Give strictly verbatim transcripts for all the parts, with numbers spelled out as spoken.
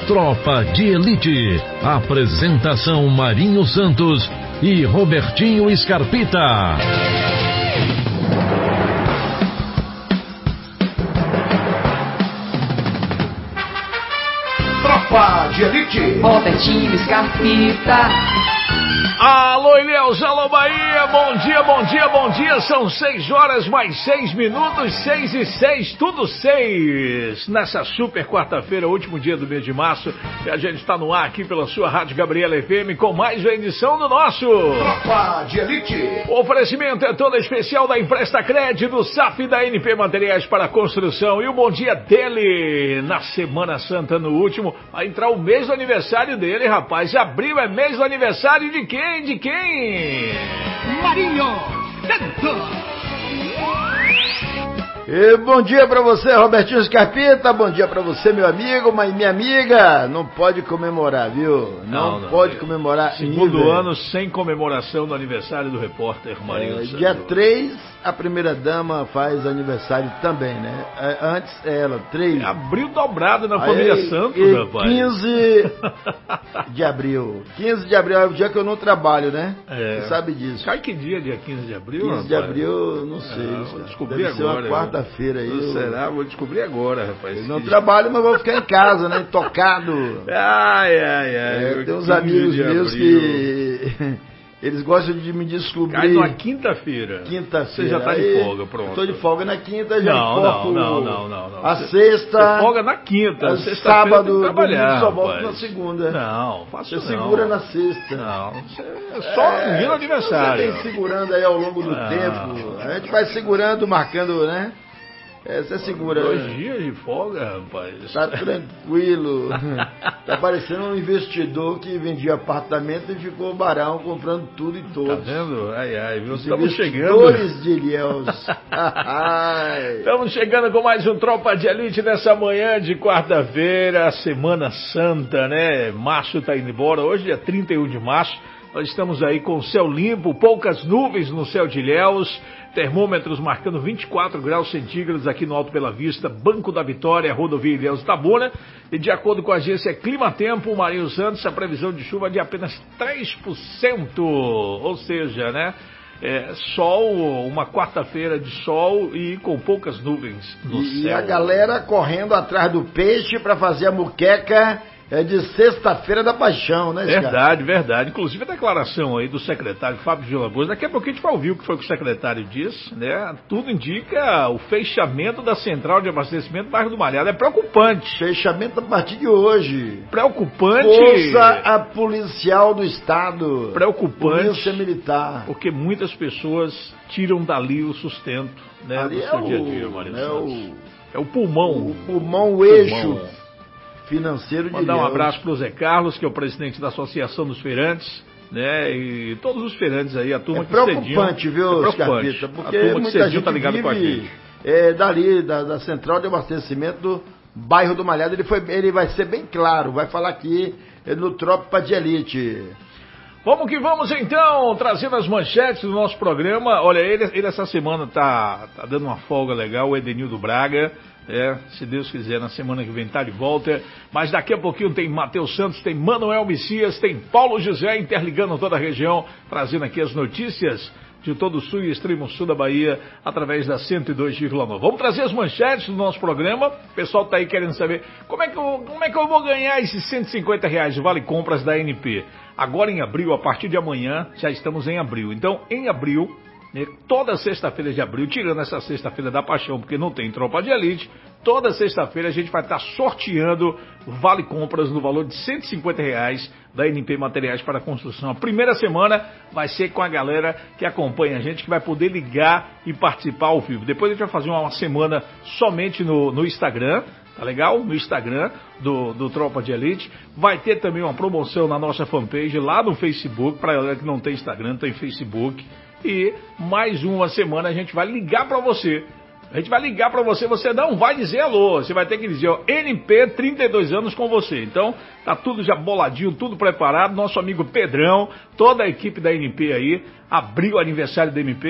Tropa de Elite. Apresentação Marinho Santos e Robertinho Scarpita. Tropa de Elite. Robertinho Scarpita. Alô, Ilhéus, alô, Bahia, bom dia, bom dia, bom dia, são seis horas mais seis minutos, seis e seis, tudo seis, nessa super quarta-feira, último dia do mês de março, e a gente está no ar aqui pela sua Rádio Gabriela F M com mais uma edição do nosso Tropa de Elite. O oferecimento é todo especial da Empresta Crédito, S A F da N P Materiais para Construção, e o bom dia dele, na Semana Santa, no último, vai entrar o mês do aniversário dele, rapaz, abril é mês do aniversário de quem? De quem? Marinho Santos. E bom dia pra você, Robertinho Scarpita, bom dia pra você, meu amigo, mas minha amiga, não pode comemorar, viu? Não, não, não pode é. comemorar. Segundo nível. ano sem comemoração do aniversário do repórter Marinho é, Santos. Dia três, a primeira dama faz aniversário também, né? Antes ela, três. Abril dobrado na família Aí, Santos, e rapaz. quinze de abril. quinze de abril é o dia que eu não trabalho, né? É. Você sabe disso. Cai que dia, dia quinze de abril, quinze rapaz? de abril, não sei. Ah, vou descobrir Deve agora. ser uma quarta-feira aí. Eu... Será? Vou descobrir agora, rapaz. Eu não trabalho, mas vou ficar em casa, né? Tocado. Ai, ai, ai. É, tem uns amigos meus que... Eles gostam de me descobrir. Cai numa quinta-feira. Quinta-feira. Você já tá aí, de folga, pronto. Estou de folga na quinta, já não, foco não, não, não, não. A sexta. Você folga na quinta. A sábado, trabalhar, só volto na segunda. Não, faço Você não. segura na sexta. Não, você é só é, no dia do aniversário. Você vem segurando aí ao longo do não. tempo. A gente vai segurando, marcando, né? É, você segura. Dois dias de folga, rapaz. Tá tranquilo. Tá parecendo um investidor que vendia apartamento e ficou barão comprando tudo e todos. Tá vendo? Ai, ai, viu? Os Estamos chegando. Investidores de Ilhéus. Estamos chegando com mais um Tropa de Elite nessa manhã de quarta-feira, Semana Santa, né? Março tá indo embora. Hoje é trinta e um de março. Nós estamos aí com céu limpo, poucas nuvens no céu de Ilhéus. Termômetros marcando vinte e quatro graus centígrados aqui no Alto Bela Vista, Banco da Vitória, Rodovia Ilhéus Itabuna. E de acordo com a agência Climatempo, Marinho Santos, a previsão de chuva é de apenas três por cento. Ou seja, né? É, sol, uma quarta-feira de sol e com poucas nuvens no e, céu. E a galera correndo atrás do peixe para fazer a muqueca. É de sexta-feira da paixão, né, Verdade, cara? verdade. Inclusive a declaração aí do secretário Fábio Villaboas, daqui a pouco a gente vai ouvir o que foi que o secretário disse, né? Tudo indica o fechamento da central de abastecimento do bairro do Malhado. É preocupante. Fechamento a partir de hoje. Preocupante. Força a policial do estado. Preocupante. Polícia militar. Porque muitas pessoas tiram dali o sustento, né, ali do é seu o, dia a dia, Marinho é Santos. o, é o pulmão. O pulmão, o eixo. Pulmão. Financeiro de Mandar um Ilhéus. abraço para o Zé Carlos, que é o presidente da Associação dos Feirantes, né? E todos os feirantes aí, a turma é que cediam. Preocupante, viu, é preocupante, Scarpita? Porque a turma muita que cediam gente tá ligado vive, com a gente. É, dali, da, da central de abastecimento do bairro do Malhado. Ele, foi, ele vai ser bem claro, vai falar aqui no Tropa de Elite. Vamos que vamos então, trazendo as manchetes do nosso programa. Olha, ele, ele essa semana tá, tá dando uma folga legal, o Edenildo Braga. É, se Deus quiser, na semana que vem tá de volta. Mas daqui a pouquinho tem Matheus Santos, tem Manuel Messias, tem Paulo José interligando toda a região, trazendo aqui as notícias de todo o sul e extremo sul da Bahia, através da cento e dois vírgula nove. Vamos trazer as manchetes do nosso programa. O pessoal tá aí querendo saber como é que eu, como é que eu vou ganhar esses cento e cinquenta reais de vale compras da N P. Agora em abril, a partir de amanhã, já estamos em abril. Então, em abril, toda sexta-feira de abril, tirando essa sexta-feira da paixão, porque não tem Tropa de Elite, toda sexta-feira a gente vai estar sorteando vale compras no valor de cento e cinquenta reais da N P Materiais para Construção. A primeira semana vai ser com a galera que acompanha a gente, que vai poder ligar e participar ao vivo. Depois a gente vai fazer uma semana somente no, no Instagram, tá legal? No Instagram do, do Tropa de Elite. Vai ter também uma promoção na nossa fanpage lá no Facebook, para galera que não tem Instagram, tem Facebook. E mais uma semana a gente vai ligar para você. A gente vai ligar para você, você não vai dizer alô, você vai ter que dizer, ó, N P, trinta e dois anos com você. Então, tá tudo já boladinho, tudo preparado. Nosso amigo Pedrão, toda a equipe da N P aí, abriu o aniversário da N P,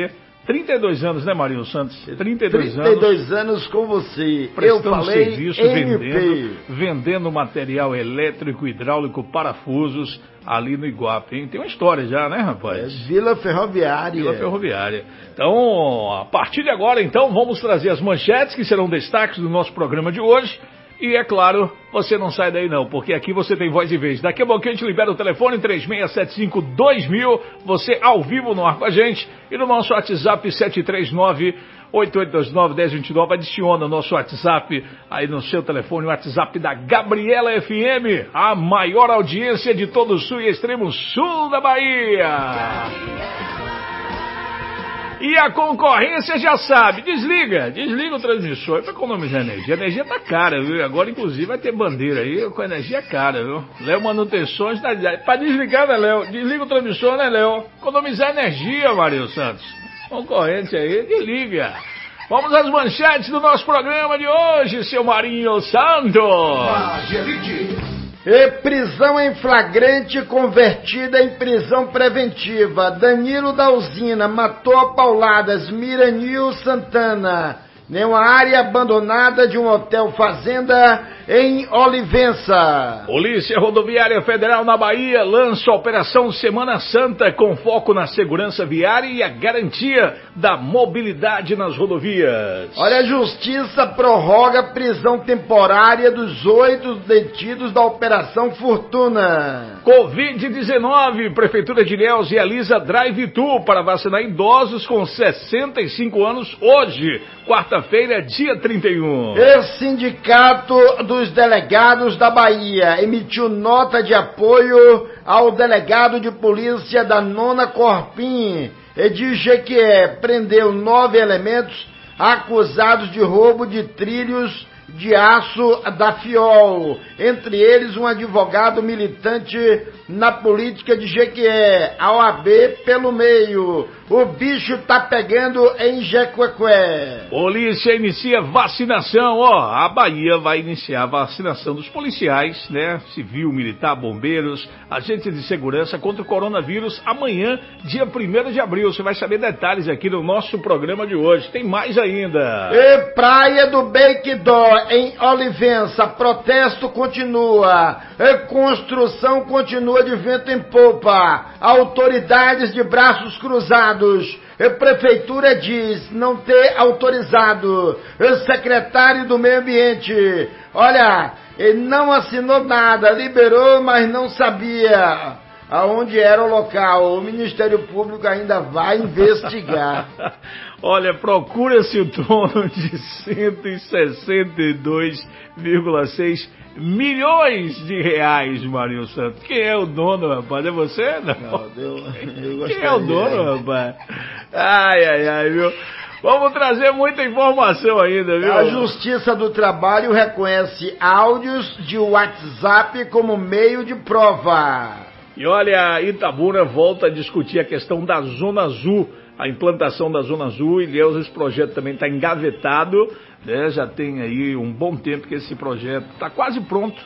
trinta e dois anos, né, Marinho Santos? trinta e dois anos. trinta e dois anos com você. Prestando Eu falei serviço, M P. vendendo, vendendo material elétrico, hidráulico, parafusos ali no Iguape, hein? Tem uma história já, né, rapaz? É, Vila Ferroviária. Vila Ferroviária. Então, a partir de agora, então, vamos trazer as manchetes que serão destaques do nosso programa de hoje. E, é claro, você não sai daí não, porque aqui você tem voz e vez. Daqui a pouquinho a gente libera o telefone três seis sete cinco dois mil, você ao vivo no ar com a gente, e no nosso WhatsApp sete três nove, oito oito dois nove, um zero dois nove, adiciona o nosso WhatsApp aí no seu telefone, o WhatsApp da Gabriela F M, a maior audiência de todo o sul e extremo sul da Bahia. E a concorrência já sabe, desliga, desliga o transmissor para economizar energia. A energia tá cara, viu? Agora, inclusive, vai ter bandeira aí com energia cara, viu? Léo Manutenções, tá... para desligar, né, Léo? Desliga o transmissor, né, Léo? Economizar energia, Marinho Santos. Concorrente aí, desliga. Vamos às manchetes do nosso programa de hoje, seu Marinho Santos. Tropa de Elite. E prisão em flagrante convertida em prisão preventiva. Danilo da Usina matou a pauladas Miranil Santana em uma área abandonada de um hotel fazenda em Olivença. Polícia Rodoviária Federal na Bahia lança a Operação Semana Santa com foco na segurança viária e a garantia da mobilidade nas rodovias. Olha, a Justiça prorroga a prisão temporária dos oito detidos da Operação Fortuna. covid dezenove, Prefeitura de Ilhéus realiza drive-thru para vacinar idosos com sessenta e cinco anos hoje, quarta-feira, dia trinta e um. O Sindicato dos Delegados da Bahia emitiu nota de apoio ao delegado de polícia da nona Corpim e diz que é, prendeu nove elementos acusados de roubo de trilhos de aço da Fiol, entre eles um advogado militante na política de Jequié, a O A B pelo meio. O bicho tá pegando em Jequié. Polícia inicia vacinação, ó, a Bahia vai iniciar a vacinação dos policiais, né, civil, militar, bombeiros, agentes de segurança contra o coronavírus amanhã, dia primeiro de abril. Você vai saber detalhes aqui no nosso programa de hoje, tem mais ainda. E Praia do Bequidó, em Olivença, protesto continua, e construção continua de vento em popa, autoridades de braços cruzados. A prefeitura diz não ter autorizado. O secretário do Meio Ambiente, olha, ele não assinou nada, liberou, mas não sabia aonde era o local. O Ministério Público ainda vai investigar. Olha, procura-se o torno de cento e sessenta e dois vírgula seis milhões de reais, Marinho Santos. Quem é o dono, rapaz? É você? Não. Não eu, eu Quem é o dono, rapaz? Ai, ai, ai, viu? Vamos trazer muita informação ainda, viu? A Justiça do Trabalho reconhece áudios de WhatsApp como meio de prova. E olha, Itabuna volta a discutir a questão da Zona Azul, a implantação da Zona Azul. Ilhéus, esse projeto também está engavetado, né? Já tem aí um bom tempo que esse projeto está quase pronto,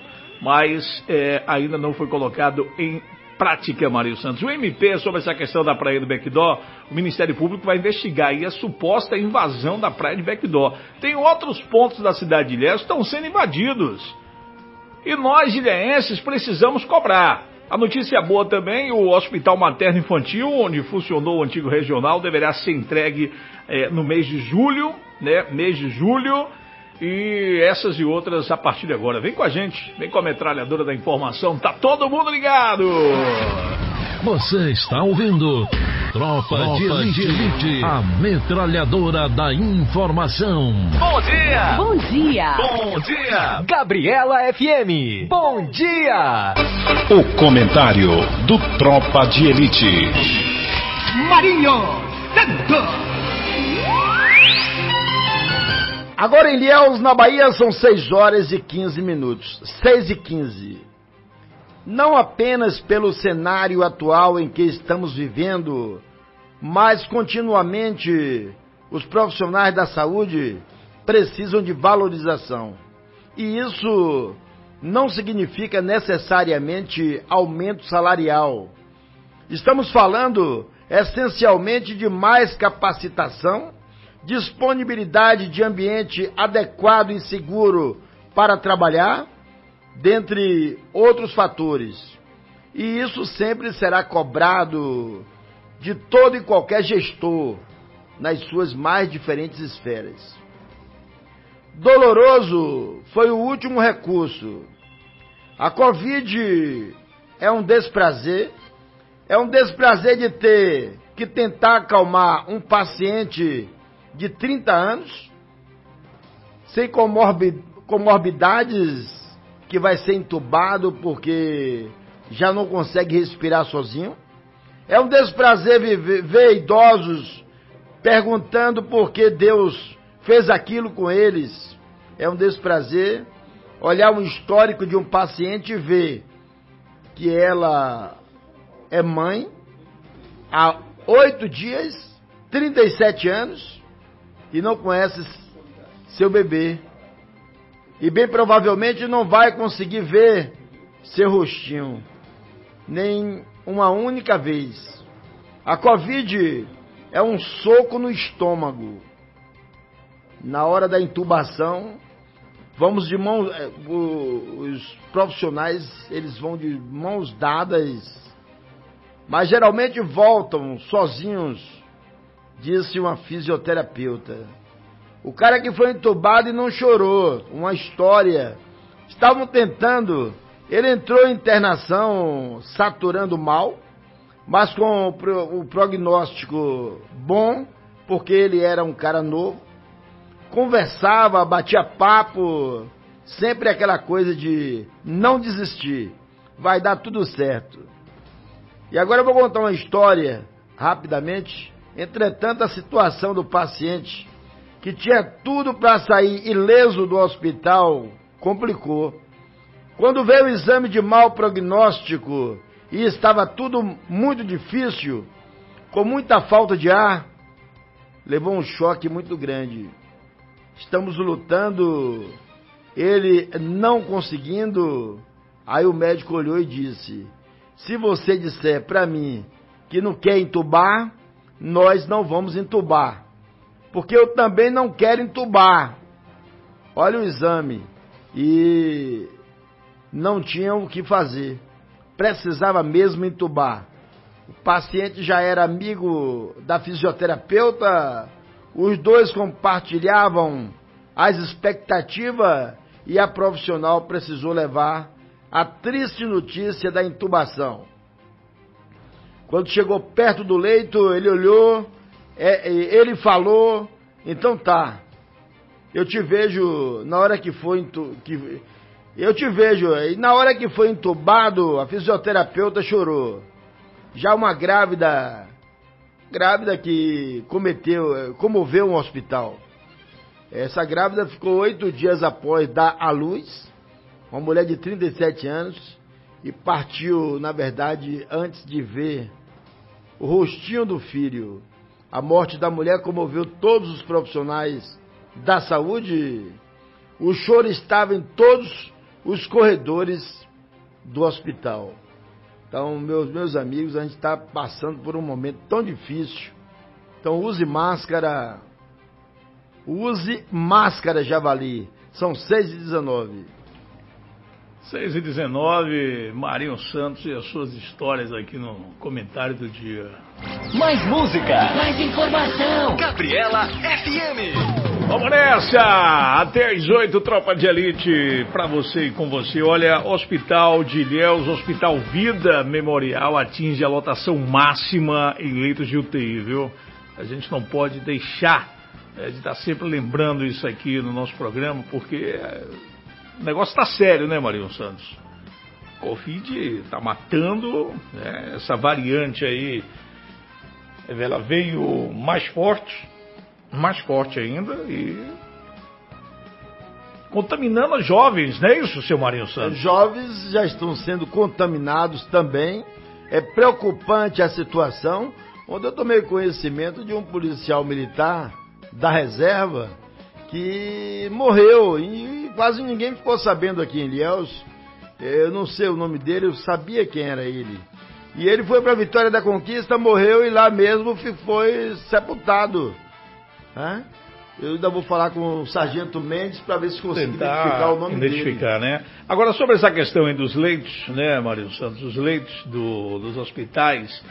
mas é, ainda não foi colocado em prática, Marinho Santos. O M P, sobre essa questão da Praia do Bequidó, o Ministério Público vai investigar aí a suposta invasão da Praia de Bequidó. Tem outros pontos da cidade de Ilhéus que estão sendo invadidos. E nós, ilhéenses, precisamos cobrar. A notícia boa também, o Hospital Materno Infantil, onde funcionou o antigo regional, deverá ser entregue é, no mês de julho, né? Mês de julho, e essas e outras a partir de agora. Vem com a gente, vem com a metralhadora da informação, tá todo mundo ligado! Você está ouvindo Tropa, Tropa de, Elite, de Elite, a metralhadora da informação. Bom dia! Bom dia! Bom dia! Gabriela F M, bom dia! O comentário do Tropa de Elite. Marinho Santos! Agora em Ilhéus, na Bahia, são seis horas e quinze minutos. seis e quinze. Não apenas pelo cenário atual em que estamos vivendo, mas continuamente os profissionais da saúde precisam de valorização. E isso não significa necessariamente aumento salarial. Estamos falando essencialmente de mais capacitação, disponibilidade de ambiente adequado e seguro para trabalhar, dentre outros fatores. E isso sempre será cobrado de todo e qualquer gestor nas suas mais diferentes esferas. Doloroso foi o último recurso. A Covid é um desprazer, é um desprazer de ter que tentar acalmar um paciente de trinta anos, sem comorbid, comorbidades, que vai ser entubado porque já não consegue respirar sozinho. É um desprazer ver, ver idosos perguntando por que Deus fez aquilo com eles. É um desprazer olhar um histórico de um paciente e ver que ela é mãe há oito dias, trinta e sete anos, e não conhece seu bebê. E bem provavelmente não vai conseguir ver seu rostinho, nem uma única vez. A Covid é um soco no estômago. Na hora da intubação, vamos de mãos, os profissionais, eles vão de mãos dadas, mas geralmente voltam sozinhos, disse uma fisioterapeuta. O cara que foi entubado e não chorou, uma história. Estavam tentando, ele entrou em internação saturando mal, mas com o prognóstico bom, porque ele era um cara novo. Conversava, batia papo, sempre aquela coisa de não desistir, vai dar tudo certo. E agora eu vou contar uma história, rapidamente. Entretanto, a situação do paciente, que tinha tudo para sair ileso do hospital, complicou. Quando veio o exame de mau prognóstico e estava tudo muito difícil, com muita falta de ar, levou um choque muito grande. Estamos lutando, ele não conseguindo. Aí o médico olhou e disse: se você disser para mim que não quer entubar, nós não vamos entubar, porque eu também não quero entubar. Olha o exame. E não tinham o que fazer, precisava mesmo entubar. O paciente já era amigo da fisioterapeuta, os dois compartilhavam as expectativas e a profissional precisou levar a triste notícia da intubação. Quando chegou perto do leito, ele olhou, é, ele falou: então tá, eu te vejo na hora que foi intu, que, eu te vejo, e na hora que foi entubado, a fisioterapeuta chorou. Já uma grávida, grávida que cometeu, comoveu um hospital. Essa grávida ficou oito dias após dar à luz, uma mulher de trinta e sete anos, e partiu, na verdade, antes de ver o rostinho do filho. A morte da mulher comoveu todos os profissionais da saúde. O choro estava em todos os corredores do hospital. Então, meus, meus amigos, a gente está passando por um momento tão difícil. Então, use máscara. Use máscara, Javali. São seis e dezenove. seis e dezenove, Marinho Santos e as suas histórias aqui no comentário do dia. Mais música, mais informação. Gabriela F M. Vamos nessa! Até às oito, Tropa de Elite, pra você e com você. Olha, Hospital de Ilhéus, Hospital Vida Memorial atinge a lotação máxima em leitos de U T I, viu? A gente não pode deixar é, de estar sempre lembrando isso aqui no nosso programa, porque é, o negócio tá sério, né, Marinho Santos? Covid tá matando, né, essa variante aí, ela veio mais forte, mais forte ainda e contaminando os jovens, não é isso, seu Marinho Santos? Os jovens já estão sendo contaminados também. É preocupante a situação. Onde eu tomei conhecimento de um policial militar da reserva que morreu e quase ninguém ficou sabendo aqui em Ilhéus. Eu não sei o nome dele, eu sabia quem era ele. E ele foi para Vitória da Conquista, morreu e lá mesmo foi sepultado. Hã? Eu ainda vou falar com o Sargento Mendes para ver se consigo Tentar identificar o nome identificar, dele. né? Agora, sobre essa questão aí dos leitos, né, Mário Santos, os leitos do, dos hospitais,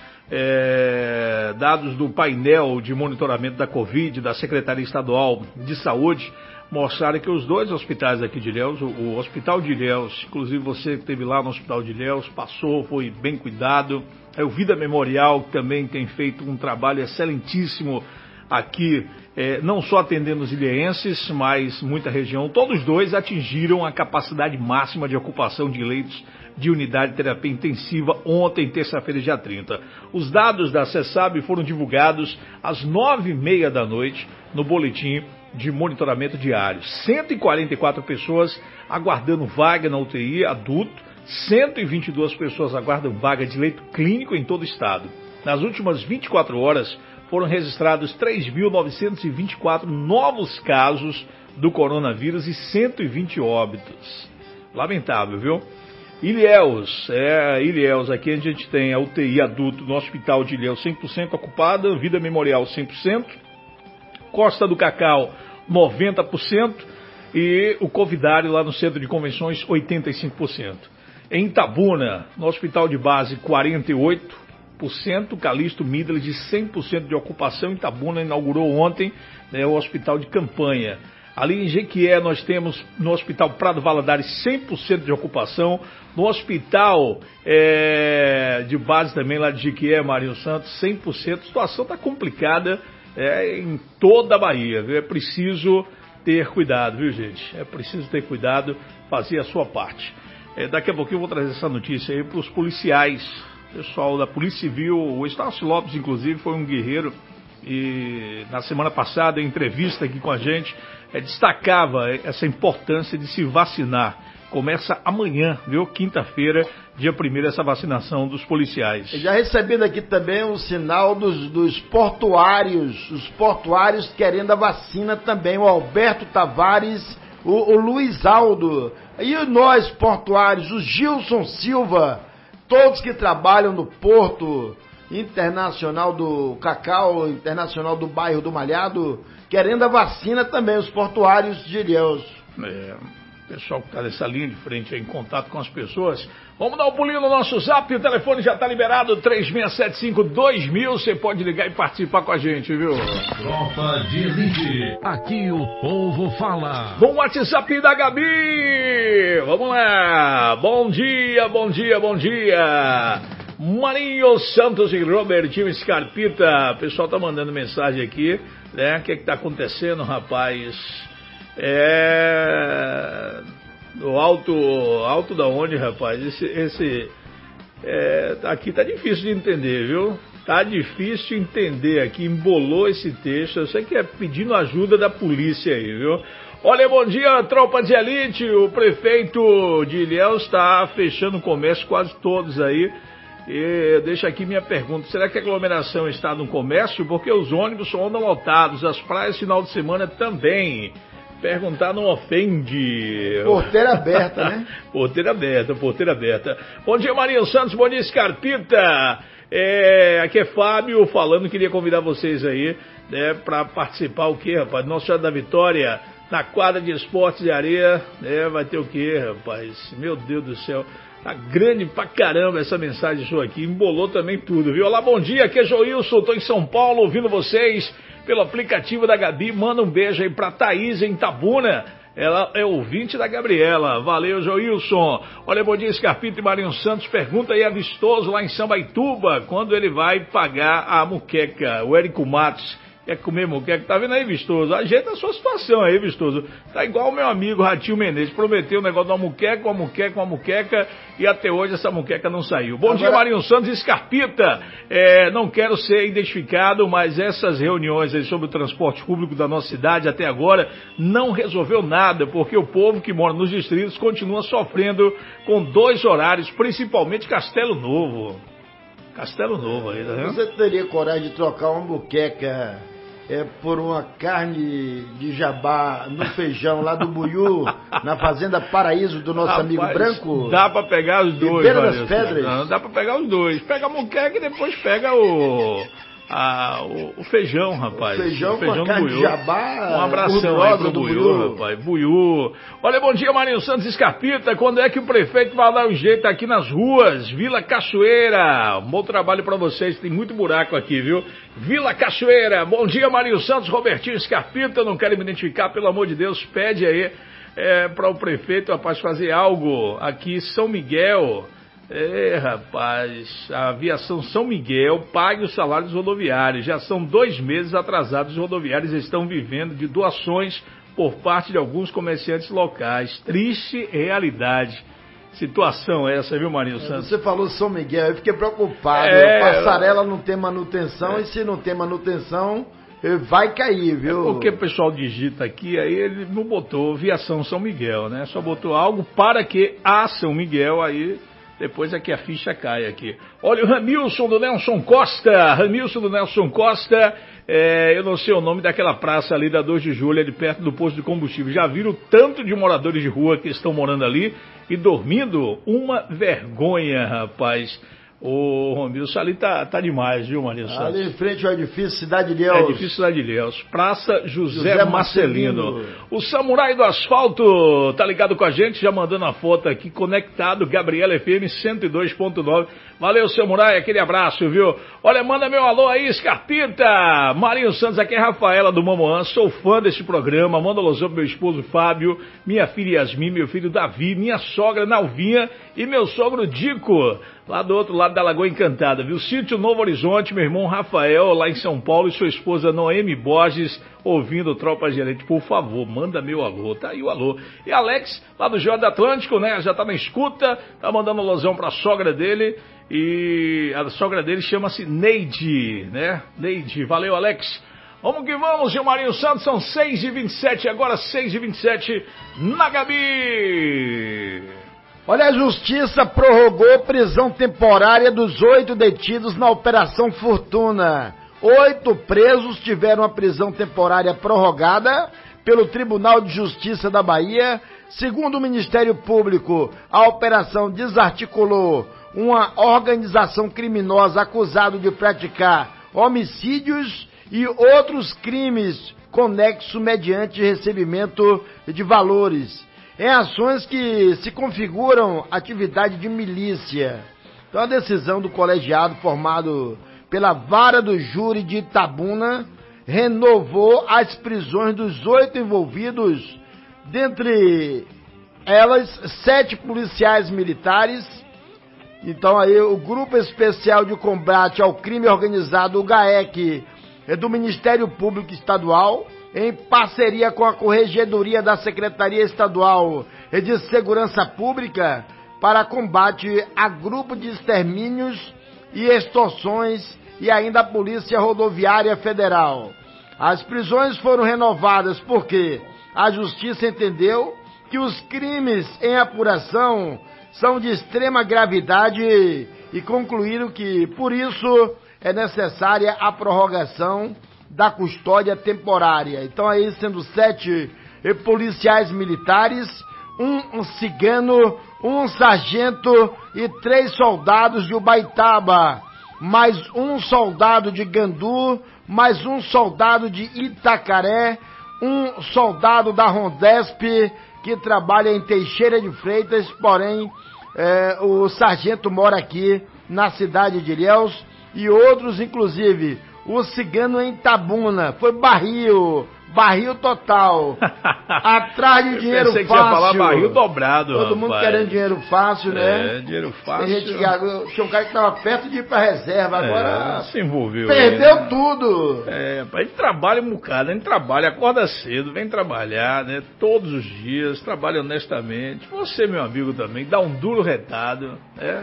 é, dados do painel de monitoramento da Covid, da Secretaria Estadual de Saúde, mostraram que os dois hospitais aqui de Ilhéus, o, o Hospital de Ilhéus, inclusive você que esteve lá no Hospital de Ilhéus, passou, foi bem cuidado, é o Vida Memorial, que também tem feito um trabalho excelentíssimo aqui, é, não só atendendo os ilhéenses, mas muita região, todos dois atingiram a capacidade máxima de ocupação de leitos de unidade de terapia intensiva ontem, terça-feira, dia trinta. Os dados da CESAB foram divulgados às nove e meia da noite no boletim de monitoramento diário. cento e quarenta e quatro pessoas aguardando vaga na U T I adulto, cento e vinte e duas pessoas aguardam vaga de leito clínico em todo o estado. Nas últimas vinte e quatro horas, foram registrados três mil novecentos e vinte e quatro novos casos do coronavírus e cento e vinte óbitos. Lamentável, viu? Ilhéus, é, Ilhéus, aqui a gente tem a U T I adulto no Hospital de Ilhéus cem por cento ocupada, Vida Memorial cem por cento, Costa do Cacau noventa por cento e o Covidário lá no Centro de Convenções oitenta e cinco por cento. Em Itabuna, no Hospital de Base quarenta e oito por cento, Calixto Midler de cem por cento de ocupação. Itabuna inaugurou ontem, né, o hospital de campanha. Ali em Jequié nós temos no Hospital Prado Valadares cem por cento de ocupação. No Hospital é, de Base também lá de Jequié, Marinho Santos, cem por cento. A situação está complicada é, em toda a Bahia, viu? É preciso ter cuidado, viu, gente? É preciso ter cuidado, fazer a sua parte. É, daqui a pouquinho eu vou trazer essa notícia aí para os policiais. Pessoal da Polícia Civil, o Estácio Lopes, inclusive, foi um guerreiro e na semana passada, em entrevista aqui com a gente, é, destacava essa importância de se vacinar. Começa amanhã, viu? Quinta-feira, dia primeiro, essa vacinação dos policiais. Já recebendo aqui também o sinal dos, dos portuários, os portuários querendo a vacina também, o Alberto Tavares, o, o Luiz Aldo, e nós portuários, o Gilson Silva, todos que trabalham no Porto Internacional do Cacau, Internacional do Bairro do Malhado, querendo a vacina também, os portuários de Ilhéus. É, o pessoal que está nessa linha de frente aí, em contato com as pessoas. Vamos dar um pulinho no nosso zap, o telefone já está liberado, três seis sete cinco dois mil, você pode ligar e participar com a gente, viu? Tropa de Elite, aqui o povo fala. Bom WhatsApp da Gabi, vamos lá, bom dia, bom dia, bom dia. Marinho Santos e Robertinho Scarpita, o pessoal tá mandando mensagem aqui, né, o que é que tá acontecendo, rapaz? É... No alto, alto da onde, rapaz? Esse, esse é, aqui tá difícil de entender, viu? Tá difícil de entender aqui, embolou esse texto. Eu sei que é pedindo ajuda da polícia aí, viu? Olha, bom dia, tropa de elite. O prefeito de Ilhéus está fechando o comércio, quase todos aí. E deixa aqui minha pergunta, será que a aglomeração está no comércio? Porque os ônibus só andam lotados, as praias final de semana também. Perguntar não ofende. Porteira aberta, né? Porteira aberta, porteira aberta. Bom dia, Marinho Santos, bom dia, Scarpita. É, aqui é Fábio falando, queria convidar vocês aí, né, para participar o quê, rapaz? Nossa Senhora da Vitória, na quadra de esportes de areia, né, vai ter o quê, rapaz? Meu Deus do céu. Tá grande pra caramba essa mensagem sua aqui, embolou também tudo, viu? Olá, bom dia, aqui é Joilson, tô em São Paulo ouvindo vocês pelo aplicativo da Gabi, manda um beijo aí pra Thaís em Itabuna, ela é ouvinte da Gabriela, valeu Joilson. Olha, bom dia, Scarpita e Marinho Santos, pergunta aí a Vistoso lá em Sambaituba, quando ele vai pagar a muqueca, o Érico Matos. Quer comer moqueca? Tá vendo aí, Vistoso? Ajeita a sua situação aí, Vistoso. Tá igual o meu amigo Ratinho Menezes. Prometeu um negócio de uma muqueca, uma muqueca, uma muqueca, e até hoje essa muqueca não saiu. Bom Agora... dia, Marinho Santos e Scarpita. É, não quero ser identificado, mas essas reuniões aí sobre o transporte público da nossa cidade até agora não resolveu nada, porque o povo que mora nos distritos continua sofrendo com dois horários, principalmente Castelo Novo. Castelo Novo aí, tá vendo? Você teria coragem de trocar uma muqueca é, por uma carne de jabá no feijão lá do Buiú, na Fazenda Paraíso do nosso Rapaz, amigo Branco? Dá pra pegar os dois, Ribeira das Pedras? Não, dá pra pegar os dois. Pega a muqueca e depois pega o... Ah, o, o feijão, rapaz. O feijão, o feijão com a carne de jabá. Um abração aí pro Buiú, rapaz. Buiú. Olha, bom dia, Marinho Santos Scarpita. Quando é que o prefeito vai dar um jeito aqui nas ruas? Vila Cachoeira. Um bom trabalho pra vocês. Tem muito buraco aqui, viu? Vila Cachoeira. Bom dia, Marinho Santos. Robertinho Scarpita. Não quero me identificar, pelo amor de Deus. Pede aí é, para o prefeito, rapaz, fazer algo aqui. São Miguel. É, rapaz, a aviação São Miguel pague os salários rodoviários. Já são dois meses atrasados. Os rodoviários estão vivendo de doações por parte de alguns comerciantes locais. Triste realidade. Situação essa, viu, Marinho Santos? Você falou São Miguel, eu fiquei preocupado. É, a passarela não tem manutenção é. e se não tem manutenção, vai cair, viu? É porque o pessoal digita aqui, aí ele não botou aviação São Miguel, né? Só botou algo para que a São Miguel aí... Depois é que a ficha cai aqui. Olha o Ramilson do Nelson Costa. Ramilson do Nelson Costa. É, eu não sei o nome daquela praça ali da dois de julho, ali perto do posto de combustível. Já viram o tanto de moradores de rua que estão morando ali e dormindo? Uma vergonha, rapaz. Ô, Romilson, ali tá, tá demais, viu, Maria Santos? Ali em frente ao edifício Cidade de Ilhéus. É, edifício Cidade de Ilhéus. Praça José, José Marcelino. Marcelino. O Samurai do Asfalto tá ligado com a gente, já mandando a foto aqui, conectado, Gabriela F M cento e dois ponto nove. Valeu, Samurai, aquele abraço, viu? Olha, manda meu alô aí, Scarpita. Marinho Santos, aqui é a Rafaela do Mamoã, sou fã desse programa. Manda alôzão pro meu esposo Fábio, minha filha Yasmin, meu filho Davi, minha sogra Nalvinha e meu sogro Dico, lá do outro lado da Lagoa Encantada, viu? Sítio Novo Horizonte, meu irmão Rafael, lá em São Paulo, e sua esposa Noemi Borges, ouvindo Tropa Gerente. Por favor, manda meu alô. Tá aí o alô. E Alex, lá do Jornal Atlântico, né? Já tá na escuta, tá mandando alôzão pra sogra dele. E a sogra dele chama-se Neide, né? Neide, valeu, Alex. Vamos que vamos, seu Marinho Santos, são seis e vinte e sete, agora seis e vinte e sete na Gabi. Olha, a Justiça prorrogou prisão temporária dos oito detidos na Operação Fortuna. Oito presos tiveram a prisão temporária prorrogada pelo Tribunal de Justiça da Bahia. Segundo o Ministério Público, a operação desarticulou uma organização criminosa acusada de praticar homicídios e outros crimes conexos mediante recebimento de valores, em ações que se configuram atividade de milícia. Então a decisão do colegiado formado pela Vara do Júri de Itabuna renovou as prisões dos oito envolvidos, dentre elas sete policiais militares. Então aí o Grupo Especial de Combate ao Crime Organizado, o GAEC, é do Ministério Público Estadual, em parceria com a Corregedoria da Secretaria Estadual de Segurança Pública, para combate a grupo de extermínios e extorsões e ainda a Polícia Rodoviária Federal. As prisões foram renovadas porque a Justiça entendeu que os crimes em apuração são de extrema gravidade e concluíram que, por isso, é necessária a prorrogação da custódia temporária. Então aí sendo sete policiais militares, um cigano, um sargento e três soldados de Ubaitaba, mais um soldado de Gandu, mais um soldado de Itacaré, um soldado da Rondesp que trabalha em Teixeira de Freitas, porém é, o sargento mora aqui na cidade de Ilhéus, e outros, inclusive, o cigano em Itabuna, foi barril, barril total, atrás de dinheiro pensei fácil. Que ia falar barril dobrado, todo rapaz. mundo querendo dinheiro fácil, né? É, dinheiro fácil. Tem gente que, tinha um cara que estava perto de ir pra reserva, agora é, se envolveu. Perdeu né? tudo. É, a gente trabalha um bocado, a gente trabalha, acorda cedo, vem trabalhar, né? Todos os dias, trabalha honestamente. Você, meu amigo, também, dá um duro retado, né?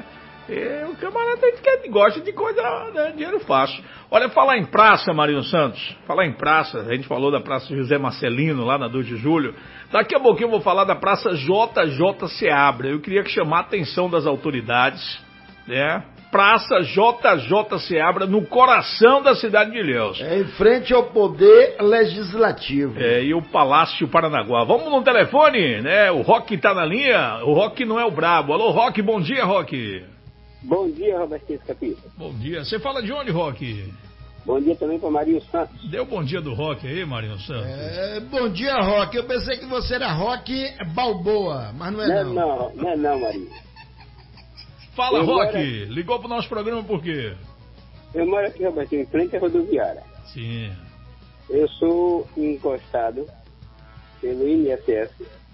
E o camarada que gosta de coisa, né, dinheiro fácil. Olha, falar em praça, Marinho Santos, falar em praça, a gente falou da Praça José Marcelino, lá na dois de julho. Daqui a pouquinho eu vou falar da Praça J J Seabra. Eu queria chamar a atenção das autoridades, né, Praça J J Seabra, no coração da cidade de Ilhéus. É, em frente ao Poder Legislativo. É, e o Palácio Paranaguá. Vamos no telefone, né? O Roque tá na linha. O Roque não é o brabo. Alô, Roque, bom dia, Roque. Bom dia, Robertinho Capita. Bom dia. Você fala de onde, Roque? Bom dia também para Marinho Santos. Deu bom dia do Roque aí, Marinho Santos. É, bom dia, Roque. Eu pensei que você era Roque Balboa, mas não é não. Não, não, não é não, Marinho. Fala, eu Roque. Moro... Ligou pro nosso programa por quê? Eu moro aqui, Robertinho, em frente à rodoviária. Sim. Eu sou encostado pelo I N S S.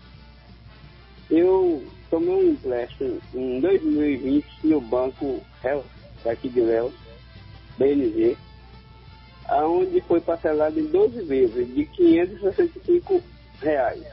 Eu tomei um empréstimo em dois mil e vinte no banco Real, daqui de Léo, B N Z, aonde foi parcelado em doze vezes de quinhentos e sessenta e cinco reais.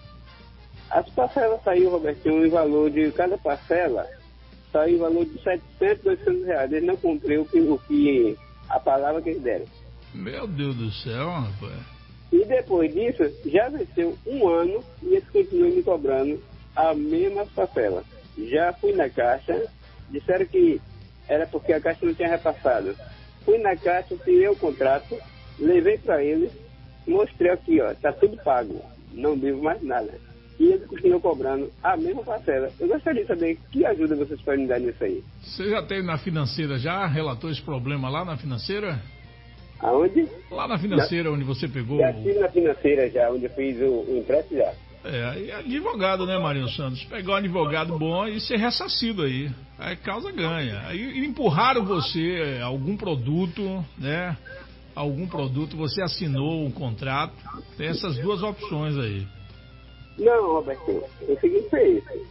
As parcelas saíram, Robertinho, em valor de cada parcela, saiu em valor de setecentos, oitocentos reais. Eles não cumpriram o que, o que a palavra que eles deram. Meu Deus do céu, rapaz. E depois disso, já venceu um ano e eles continuam me cobrando a mesma parcela. Já fui na Caixa, disseram que era porque a Caixa não tinha repassado. Fui na Caixa, tirei o contrato, levei para eles, mostrei aqui, ó, tá tudo pago, não devo mais nada. E eles continuam cobrando a mesma parcela. Eu gostaria de saber que ajuda vocês podem me dar nisso aí. Você já teve na financeira, já relatou esse problema lá na financeira? Aonde? Lá na financeira, na... onde você pegou... Já tive na financeira já, onde eu fiz o, o empréstimo já. É, e advogado, né, Marinho Santos? Pegar um advogado bom e ser ressarcido aí. Aí causa ganha. Aí empurraram você algum produto, né? Algum produto, você assinou um contrato. Tem essas duas opções aí. Não, Roberto, o seguinte é isso.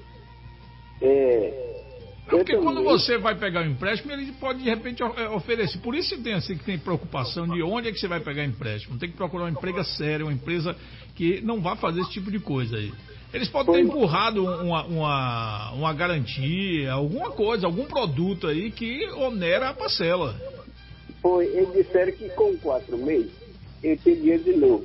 É... Porque quando você vai pegar um empréstimo, ele pode de repente oferecer. Por isso tem assim que tem preocupação de onde é que você vai pegar empréstimo. Tem que procurar uma empresa séria, uma empresa que não vai fazer esse tipo de coisa aí. Eles podem ter empurrado uma, uma, uma garantia, alguma coisa, algum produto aí que onera a parcela. Foi, eles disseram que com quatro meses eu teria de novo.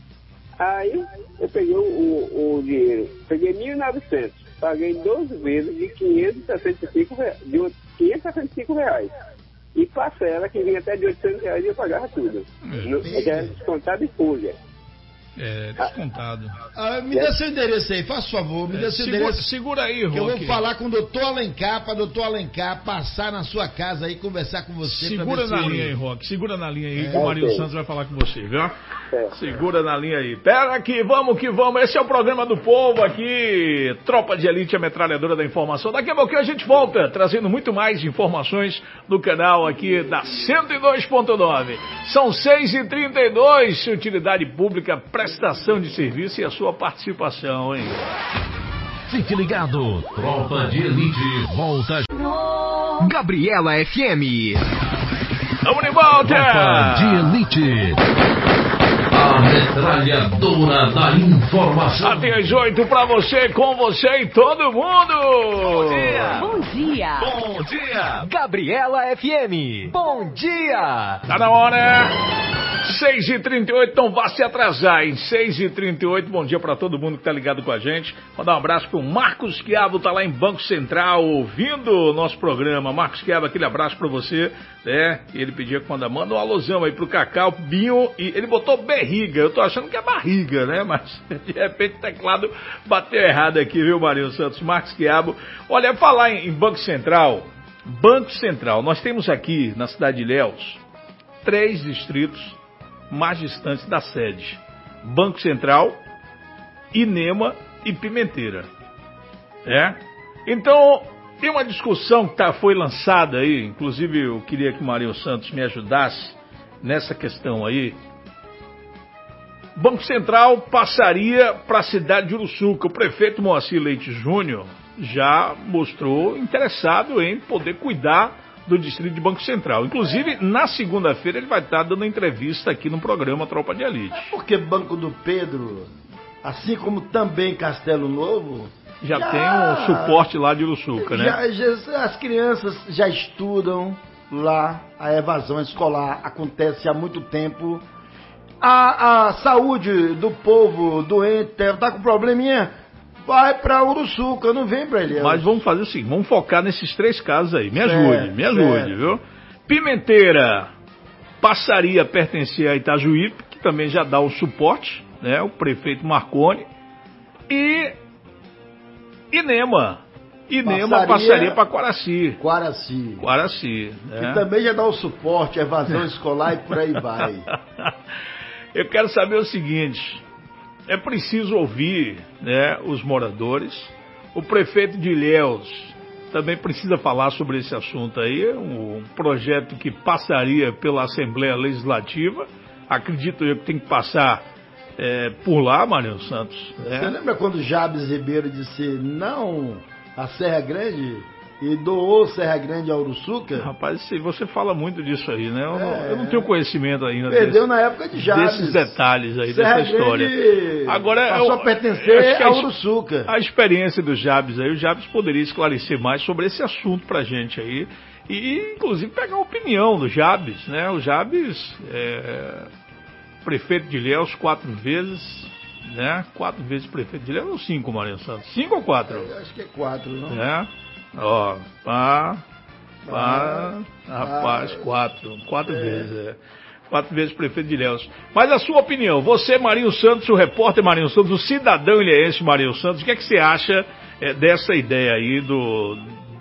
Aí eu peguei o, o, o dinheiro, peguei mil e novecentos. Paguei doze vezes de quinhentos e sessenta e cinco reais, de quinhentos e sessenta e cinco reais. E parcela que vinha até de oitocentos reais e eu pagava tudo. É. Já era descontado em folha. É, descontado. Ah, me dê seu endereço aí, faz favor, me é, dê seu segura, endereço. Segura aí, Roque. Que eu vou falar com o doutor Alencar, para doutor Alencar passar na sua casa aí, conversar com você. Segura na se... linha aí, Roque, segura na linha aí, é, que o Marinho okay. Santos vai falar com você, viu? É. Segura na linha aí. Pera aqui, vamos que vamos. Esse é o programa do povo aqui. Tropa de Elite, a metralhadora da informação. Daqui a pouquinho a gente volta, trazendo muito mais informações do canal aqui da cento e dois ponto nove. São seis e trinta e dois, utilidade pública, prestação de serviço e a sua participação, hein? Fique ligado, Tropa de Elite volta. Gabriela F M. Vamos de volta! Tropa de Elite, a metralhadora da informação. Até às oito pra você, com você e todo mundo! Bom dia! Bom dia! Bom dia! Gabriela F M. Bom dia! Tá na hora! seis e trinta e oito, não vá se atrasar, em seis e trinta e oito, bom dia pra todo mundo que tá ligado com a gente. Vou dar um abraço pro Marcos Quiabo, tá lá em Banco Central, ouvindo o nosso programa. Marcos Quiabo, aquele abraço pra você, né? E ele pedia que manda, manda um alusão aí pro Cacau, Binho, e ele botou berriga, eu tô achando que é barriga, né? Mas de repente o teclado bateu errado aqui, viu, Marinho Santos? Marcos Quiabo. Olha, falar em, em Banco Central, Banco Central, nós temos aqui na cidade de Ilhéus três distritos mais distantes da sede: Banco Central, Inema e Pimenteira. É? Então, tem uma discussão que tá, foi lançada aí, inclusive eu queria que o Marinho Santos me ajudasse nessa questão aí. Banco Central passaria para a cidade de Uruçuca. O prefeito Moacir Leite Júnior já mostrou interessado em poder cuidar do distrito de Banco Central. Inclusive, na segunda-feira ele vai estar dando entrevista aqui no programa Tropa de Elite. É porque Banco do Pedro, assim como também Castelo Novo, já, já tem um suporte lá de Uruçuca, né? Já, já, as crianças já estudam lá, a evasão escolar acontece há muito tempo. A, a saúde do povo doente está com probleminha, vai pra Uruçuca, não vem pra Ilhéus. Mas vamos fazer o seguinte, vamos focar nesses três casos aí. Me Certo, ajude, me ajude, certo. viu? Pimenteira passaria a pertencer a Itajuípe, que também já dá o suporte, né? O prefeito Marconi. E Inema. Inema Passaria- passaria para Quaraci. Quaraci. Quaraci, né? Que também já dá o suporte, evasão escolar e por aí vai. Eu quero saber o seguinte, é preciso ouvir, né, os moradores. O prefeito de Ilhéus também precisa falar sobre esse assunto aí, um projeto que passaria pela Assembleia Legislativa. Acredito eu que tem que passar é, por lá, Marinho Santos. Né? Você lembra quando Jabes Ribeiro disse não a Serra Grande e doou Serra Grande a Uruçuca? Rapaz, se você fala muito disso aí, né? Eu, não, É. eu não tenho conhecimento ainda Perdeu desse- na época de Jabes. desses detalhes aí, Serra dessa história. Grande Agora, passou eu- a pertencer eu acho que a a es- Uruçuca. A experiência do Jabes aí, o Jabes poderia esclarecer mais sobre esse assunto pra gente aí. E, inclusive, pegar a opinião do Jabes, né? O Jabes é prefeito de Ilhéus quatro vezes, né? Quatro vezes prefeito de Ilhéus ou cinco, Marinho Santos? Cinco ou quatro? Eu acho que é quatro, não? Né? Ó, pá, pá, Pá, rapaz, pá. quatro, quatro É. vezes, é. Quatro vezes prefeito de Ilhéus. Mas a sua opinião, você, Marinho Santos, o repórter Marinho Santos, o cidadão ilhéense Marinho Santos, o que é que você acha é, dessa ideia aí do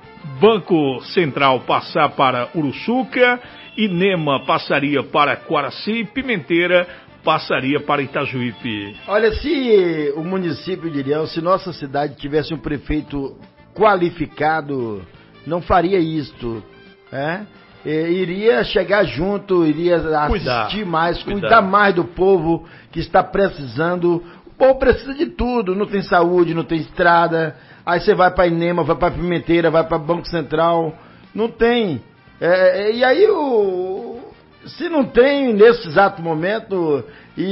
Banco Central passar para Uruçuca, Inema passaria para Quaraci, Pimenteira passaria para Itajuípe? Olha, se o município de Ilhéus, se nossa cidade tivesse um prefeito qualificado, não faria isto, né? É, iria chegar junto, iria Cuidar, assistir mais, cuidar. cuidar mais do povo que está precisando. O povo precisa de tudo, não tem saúde, não tem estrada. Aí você vai para Inema, vai para Pimenteira, vai para Banco Central, não tem. É, e aí o se não tem nesse exato momento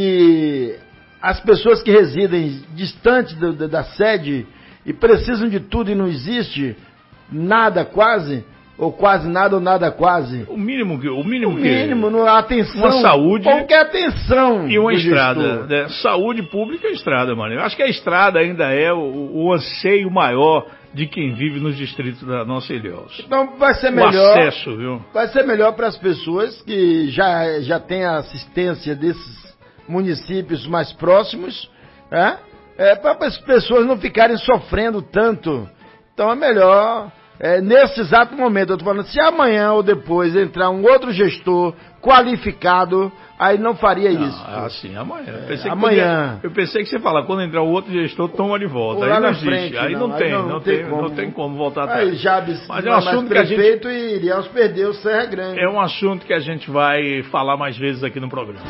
e as pessoas que residem distante do- da, da sede e precisam de tudo e não existe nada quase, ou quase nada ou nada quase. O mínimo que... O mínimo, O que... mínimo, não há atenção. Uma saúde Qualquer atenção. E uma do estrada, gestor. né? Saúde pública e estrada, mano. Eu acho que a estrada ainda é o, o anseio maior de quem vive nos distritos da nossa Ilhéus. Então vai ser O melhor. acesso, viu? Vai ser melhor para as pessoas que já, já têm a assistência desses municípios mais próximos, né? É, para as pessoas não ficarem sofrendo tanto. Então é melhor, é, nesse exato momento, eu estou falando, se amanhã ou depois entrar um outro gestor qualificado, aí não faria Não, isso. assim, amanhã. Eu pensei que amanhã. podia- eu pensei que você fala, quando entrar o outro gestor, toma de volta. Ou Aí lá não na existe. frente, aí não, não, tem, aí não, não- não tem, tem como. não tem como voltar atrás. Aí Jabes Mas é não um é mais assunto que a gente prefeito e Ilhéus perdeu Serra Grande. é um assunto que a gente vai falar mais vezes aqui no programa.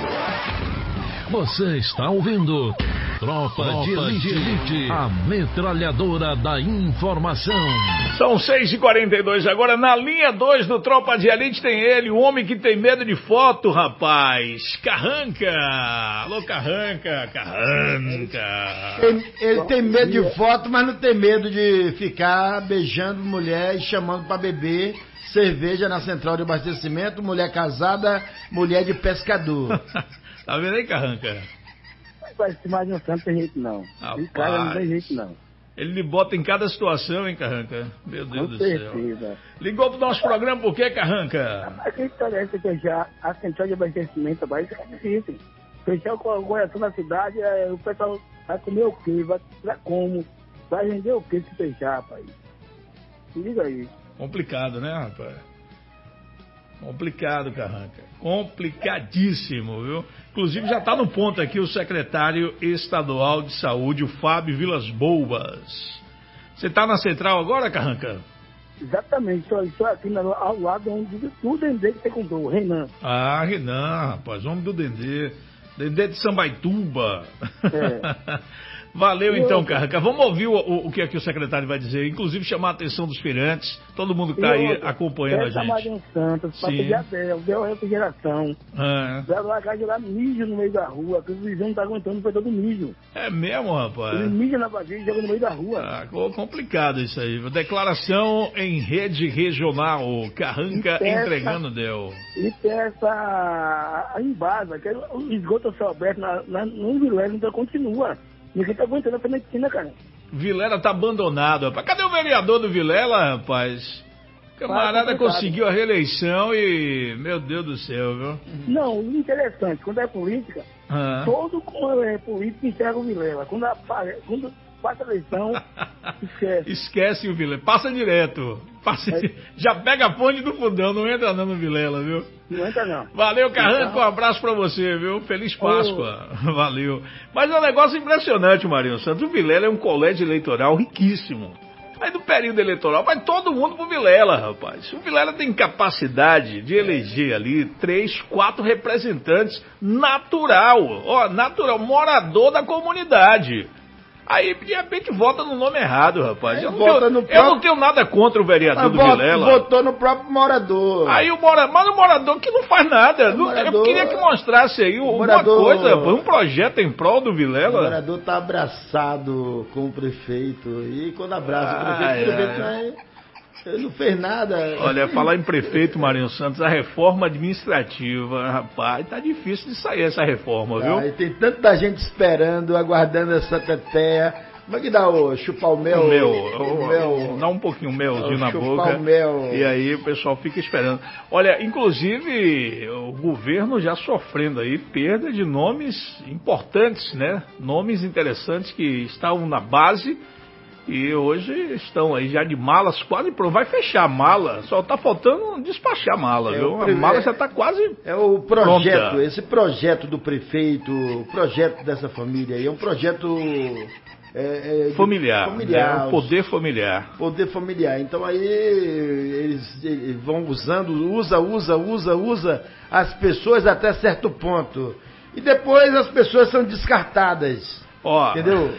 Você está ouvindo Tropa, Tropa de Elite, de Elite. a metralhadora da informação. São seis e quarenta e dois agora, na linha dois do Tropa de Elite tem ele, o homem que tem medo de foto, rapaz, Carranca. Alô, Carranca, Carranca. Ele, ele tem medo de foto, mas não tem medo de ficar beijando mulher e chamando pra beber cerveja na central de abastecimento, mulher casada, mulher de pescador. Tá vendo aí, Carranca? Mas se mais um santo tem jeito não. Rapaz. Em casa não tem jeito não. Ele lhe bota em cada situação, hein, Carranca? Meu Deus Com do céu. certeza. Ligou pro nosso programa por quê, Carranca? Mas que história é essa que já a central de abastecimento, rapaz, isso é difícil. Fechar o coração da cidade, é, o pessoal vai comer o quê? Vai vai como? Vai vender o quê se fechar, rapaz? Se liga aí. Complicado, né, rapaz? Complicado, Carranca. Complicadíssimo, viu? Inclusive já está no ponto aqui o secretário estadual de saúde, o Fábio Vilas Boas. Você está na central agora, Carranca? Exatamente, só, só aqui na, ao lado onde o Dendê que você comprou, o Renan. Ah, Renan, rapaz, homem do Dendê. Dendê de Sambaituba. É. Valeu E então, outra? Carranca. Vamos ouvir o, o, o que aqui o secretário vai dizer. Inclusive chamar a atenção dos feirantes, todo mundo que está aí acompanhando a Essa gente. Marinho Santos, pra Sim. pedir a Del, Del refrigeração. Ah, Vai largar de lá mijo no meio da rua, que o vizinho não tá aguentando foi todo mijo. é mesmo, rapaz? Ele mija na vasilha e joga no meio da rua. Ah, co- complicado isso aí. Declaração em rede regional. Carranca Peça. entregando Del. E tem essa. A embasa, que é o esgoto a céu aberto na, na, no Vilés, então continua. Ninguém tá aguentando a medicina, cara. Vilela tá abandonado, rapaz. Cadê o vereador do Vilela, rapaz? O camarada conseguiu a reeleição e... Meu Deus do céu, viu? Não, interessante, quando é política, ah. todo como é político entrega o Vilela. Quando, apare... quando passa a eleição, esquece. Esquece o Vilela. Passa direto. Passa... É. Já pega a fonte do fundão, não entra não no Vilela, viu? Não entra não. Valeu, Carranco, um abraço pra você, viu? Feliz Páscoa. Oh. Valeu. Mas é um negócio impressionante, Marinho Santos. O Vilela é um colégio eleitoral riquíssimo. Aí no período eleitoral vai todo mundo pro Vilela, rapaz. O Vilela tem capacidade de eleger ali três, quatro representantes natural. Ó, natural, morador da comunidade. Aí, de repente, vota no nome errado, rapaz. Eu não, tenho, eu próprio... não tenho nada contra o vereador mas do vota, Vilela. Votou no próprio morador. Aí o morador, mas o morador que não faz nada. Não, morador... Eu queria que mostrasse aí uma morador... coisa, um projeto em prol do Vilela. O morador tá abraçado com o prefeito. E quando abraça ah, o prefeito, é. o prefeito não, ele não fez nada. Olha, falar em prefeito, Marinho Santos, a reforma administrativa, rapaz, tá difícil de sair essa reforma, viu? Ah, e tem tanta gente esperando, aguardando essa teteia. Como é que dá o chupar o mel? O mel, o, o mel. Dá um pouquinho melzinho na boca. O mel. E aí o pessoal fica esperando. Olha, inclusive o governo já sofrendo aí perda de nomes importantes, né? Nomes interessantes que estavam na base. E hoje estão aí já de malas quase pronto. Vai fechar a mala, só tá faltando despachar a mala, é, viu? A mala já tá quase É o projeto, pronta. Esse projeto do prefeito, o projeto dessa família aí, é um projeto... É, é, familiar, familiar né? Poder familiar. Poder familiar. Então aí eles, eles vão usando, usa, usa, usa, usa as pessoas até certo ponto. E depois as pessoas são descartadas. Ó, entendeu?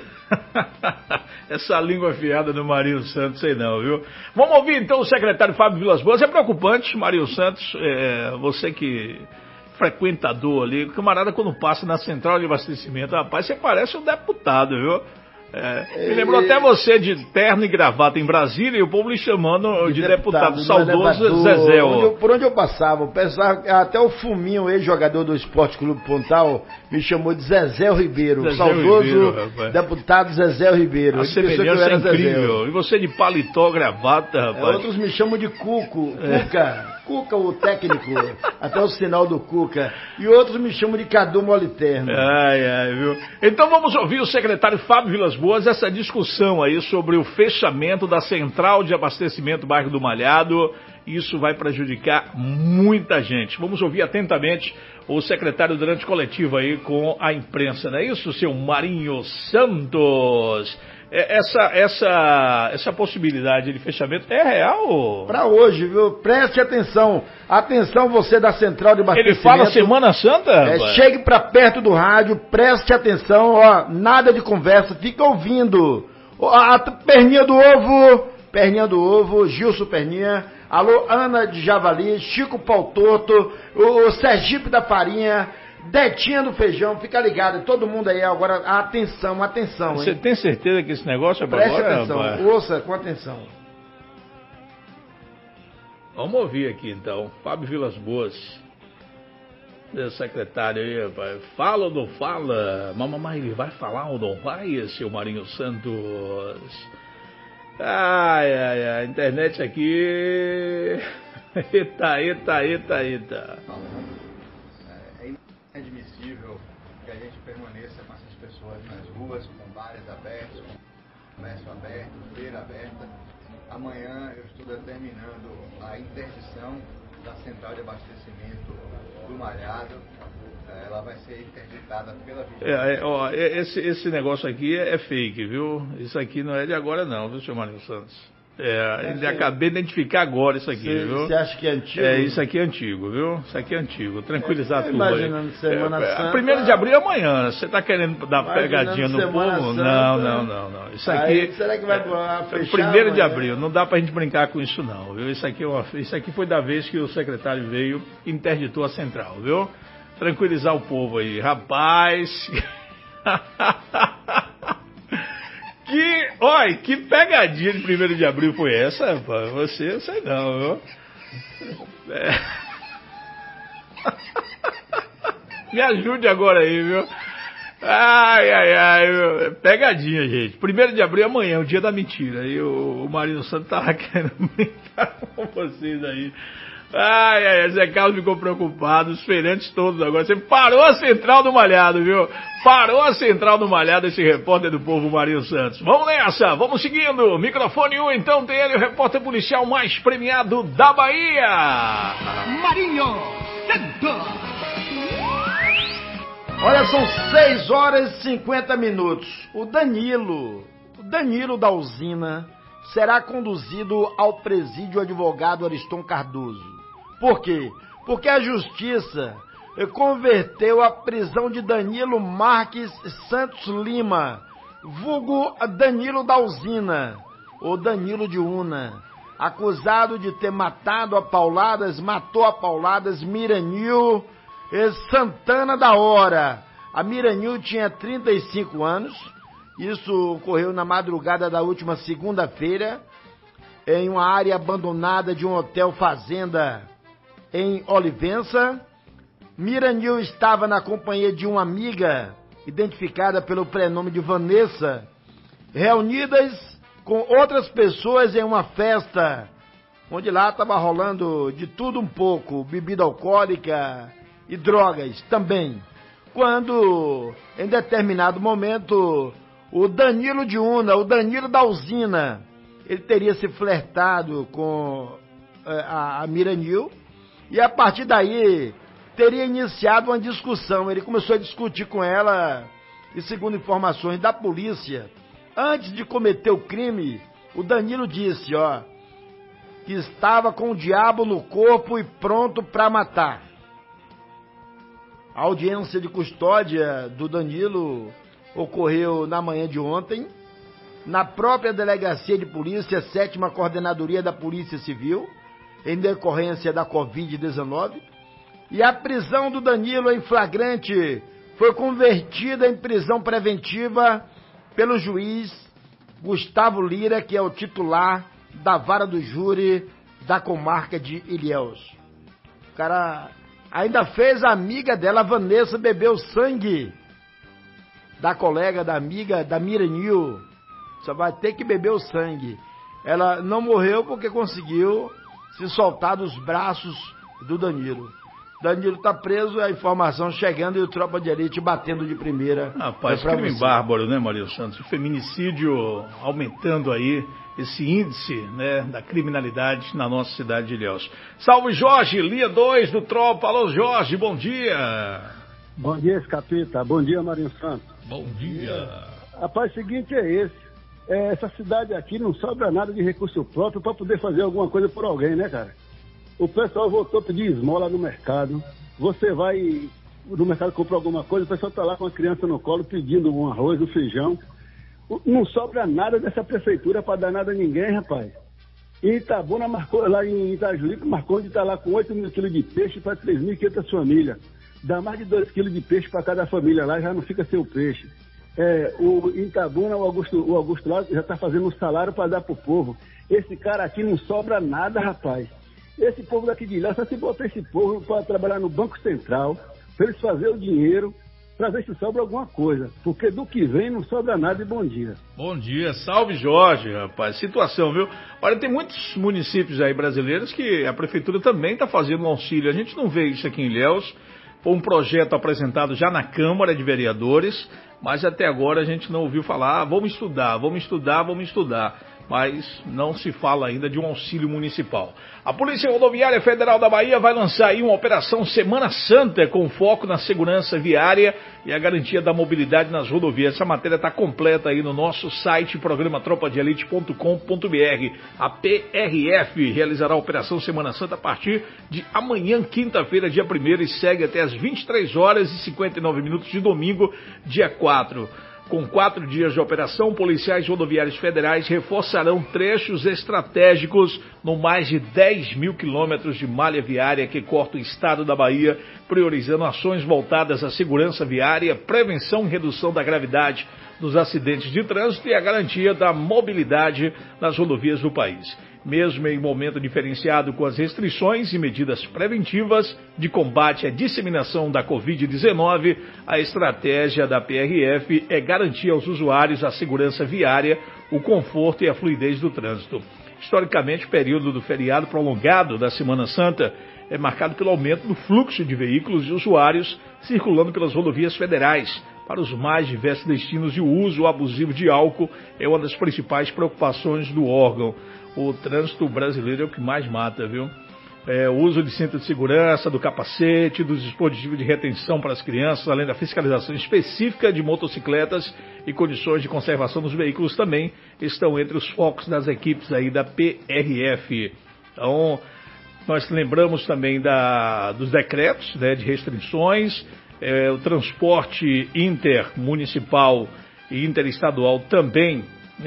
Essa língua afiada do Marinho Santos, sei não, viu? Vamos ouvir então o secretário Fábio Vilas Boas. É preocupante, Marinho Santos, é, você que frequentador ali, o camarada quando passa na central de abastecimento, rapaz, você parece um deputado, viu? É, me lembrou até você de terno e gravata em Brasília e o povo lhe chamando de, de deputado, deputado saudoso Zezé. Onde eu, por onde eu passava, eu pensava, até o Fuminho, ex-jogador do Esporte Clube Pontal, me chamou de Zezé Ribeiro, Zezé saudoso Ribeiro, deputado Zezé Ribeiro. A semelhança é incrível. Zezé. E você de paletó, gravata, rapaz. É, outros me chamam de Cuco, Cuca. É. Cuca, o técnico, até o sinal do Cuca. E outros me chamam de Cadu Moliterno. Ai, ai, viu? Então vamos ouvir o secretário Fábio Vilas Boas, essa discussão aí sobre o fechamento da central de abastecimento do bairro do Malhado. Isso vai prejudicar muita gente. Vamos ouvir atentamente o secretário durante coletiva aí com a imprensa, não é isso, seu Marinho Santos? Essa, essa, essa possibilidade de fechamento é real? Para hoje, viu? Preste atenção. Atenção você da central de abastecimento. Ele fala Semana Santa? É, chegue para perto do rádio, preste atenção, ó, nada de conversa, fica ouvindo. A, a perninha do ovo, perninha do ovo, Gilson Perninha, alô Ana de Javali, Chico Pau Torto, o, o Sergipe da Farinha, Detinha do Feijão, fica ligado, todo mundo aí agora, atenção, atenção. Você hein? tem certeza que esse negócio é pra Preste agora? atenção, rapaz? ouça com atenção. Vamos ouvir aqui então, Fábio Vilas Boas, secretário aí, rapaz. Fala ou não fala? Mamãe, ele vai falar ou não vai, seu Marinho Santos? Ai, ai, ai, a internet aqui... Eita, eita, eita, eita. É inadmissível que a gente permaneça com essas pessoas nas ruas, com bares abertos, com comércio aberto, feira aberta. Amanhã eu estou determinando a interdição da central de abastecimento do Malhado. Ela vai ser interditada pela vigilância. É, é, ó, esse, esse negócio aqui é, é fake, viu? Isso aqui não é de agora não, viu, senhor Marinho Santos? É, eu acabei de identificar agora isso aqui, cê, viu? Você acha que é antigo? É, isso aqui é antigo, viu? Isso aqui é antigo. Tranquilizar é, tudo aí. Imaginando Semana é, Santa. primeiro de abril é amanhã. Você tá querendo dar pegadinha no povo? Não, não, não, não. Isso aqui. Aí, será que vai fechar? Primeiro de abril. Não dá pra gente brincar com isso, não, viu? Isso aqui, é uma, isso aqui foi da vez que o secretário veio e interditou a central, viu? Tranquilizar o povo aí. Rapaz. Que, olha, que pegadinha de primeiro de abril foi essa, rapaz? Você, eu sei não, viu? É. Me ajude agora aí, viu? Ai, ai, ai, pegadinha, gente. Primeiro de abril, amanhã, o dia da mentira. E o, o Marino Santos tava querendo brincar com vocês aí. Ai, ai, Zé Carlos ficou preocupado, os feirantes todos agora. Você parou a central do Malhado, viu? Parou a central do Malhado, esse repórter do povo Marino Santos. Vamos nessa, vamos seguindo. Microfone um, então, tem ele, o repórter policial mais premiado da Bahia. Marinho Santos. Olha, são seis horas e cinquenta minutos. O Danilo, o Danilo da usina, será conduzido ao presídio advogado Ariston Cardoso. Por quê? Porque a justiça converteu a prisão de Danilo Marques Santos Lima, vulgo Danilo da usina, ou Danilo de Una, acusado de ter matado a pauladas, matou a pauladas Miranil Santana da Hora. A Miranil tinha trinta e cinco anos, isso ocorreu na madrugada da última segunda-feira, em uma área abandonada de um hotel fazenda em Olivença. Miranil estava na companhia de uma amiga, identificada pelo prenome de Vanessa, reunidas com outras pessoas em uma festa, onde lá estava rolando de tudo um pouco, bebida alcoólica e drogas também. Quando, em determinado momento, o Danilo de Una, o Danilo da usina, ele teria se flertado com a, a Miranil, e a partir daí teria iniciado uma discussão. Ele começou a discutir com ela, e segundo informações da polícia, antes de cometer o crime, o Danilo disse, ó, que estava com o diabo no corpo e pronto para matar. A audiência de custódia do Danilo ocorreu na manhã de ontem, na própria delegacia de polícia, sétima coordenadoria da Polícia Civil, em decorrência da covid dezenove, e a prisão do Danilo em flagrante foi convertida em prisão preventiva pelo juiz Gustavo Lira, que é o titular da vara do júri da comarca de Ilhéus. O cara ainda fez a amiga dela, a Vanessa, beber o sangue da colega, da amiga, da Miranil. Só vai ter que beber o sangue. Ela não morreu porque conseguiu se soltar dos braços do Danilo. Danilo está preso, a informação chegando e o Tropa de Elite batendo de primeira. Rapaz, é crime você. Bárbaro, né, Maria Santos? O feminicídio aumentando aí, esse índice, né, da criminalidade na nossa cidade de Ilhéus. Salve, Jorge, linha dois do Tropa. Alô, Jorge, bom dia. Bom dia, Escapita. Bom dia, Marinho Santos. Bom dia. Rapaz, o seguinte é esse. É, essa cidade aqui não sobra nada de recurso próprio para poder fazer alguma coisa por alguém, né, cara? O pessoal voltou a pedir esmola no mercado. Você vai no mercado comprar alguma coisa, o pessoal está lá com a criança no colo pedindo um arroz, um feijão. Não sobra nada dessa prefeitura para dar nada a ninguém, rapaz. E Itabuna marcou, lá em Itajuípe, marcou de estar lá com oito mil quilos de peixe para três mil e quinhentas famílias. Dá mais de dois quilos de peixe para cada família lá, já não fica sem o peixe. É, o Itabuna, o Augusto, o Augusto lá já está fazendo um salário para dar pro povo. Esse cara aqui não sobra nada, rapaz. Esse povo daqui de lá, só se botar esse povo para trabalhar no Banco Central, para eles fazerem o dinheiro, para ver se sobra alguma coisa. Porque do que vem não sobra nada e bom dia. Bom dia, salve Jorge, rapaz. Situação, viu? Olha, tem muitos municípios aí brasileiros que a prefeitura também está fazendo um auxílio. A gente não vê isso aqui em Ilhéus. Foi um projeto apresentado já na Câmara de Vereadores, mas até agora a gente não ouviu falar, ah, vamos estudar, vamos estudar, vamos estudar. Mas não se fala ainda de um auxílio municipal. A Polícia Rodoviária Federal da Bahia vai lançar aí uma operação Semana Santa com foco na segurança viária e a garantia da mobilidade nas rodovias. Essa matéria está completa aí no nosso site, programa tropa de elite ponto com ponto br. A P R F realizará a operação Semana Santa a partir de amanhã, quinta-feira, dia primeiro, e segue até as vinte e três horas e cinquenta e nove minutos de domingo, dia quatro. Com quatro dias de operação, policiais rodoviários federais reforçarão trechos estratégicos no mais de dez mil quilômetros de malha viária que corta o estado da Bahia, priorizando ações voltadas à segurança viária, prevenção e redução da gravidade dos acidentes de trânsito e a garantia da mobilidade nas rodovias do país. Mesmo em momento diferenciado com as restrições e medidas preventivas de combate à disseminação da covid dezenove, a estratégia da P R F é garantir aos usuários a segurança viária, o conforto e a fluidez do trânsito. Historicamente, o período do feriado prolongado da Semana Santa é marcado pelo aumento do fluxo de veículos e usuários circulando pelas rodovias federais. Para os mais diversos destinos e o uso abusivo de álcool é uma das principais preocupações do órgão. O trânsito brasileiro é o que mais mata, viu? É, o uso de cinto de segurança, do capacete, dos dispositivos de retenção para as crianças, além da fiscalização específica de motocicletas e condições de conservação dos veículos também estão entre os focos das equipes aí da P R F. Então, nós lembramos também da, dos decretos, né, de restrições, é, o transporte intermunicipal e interestadual também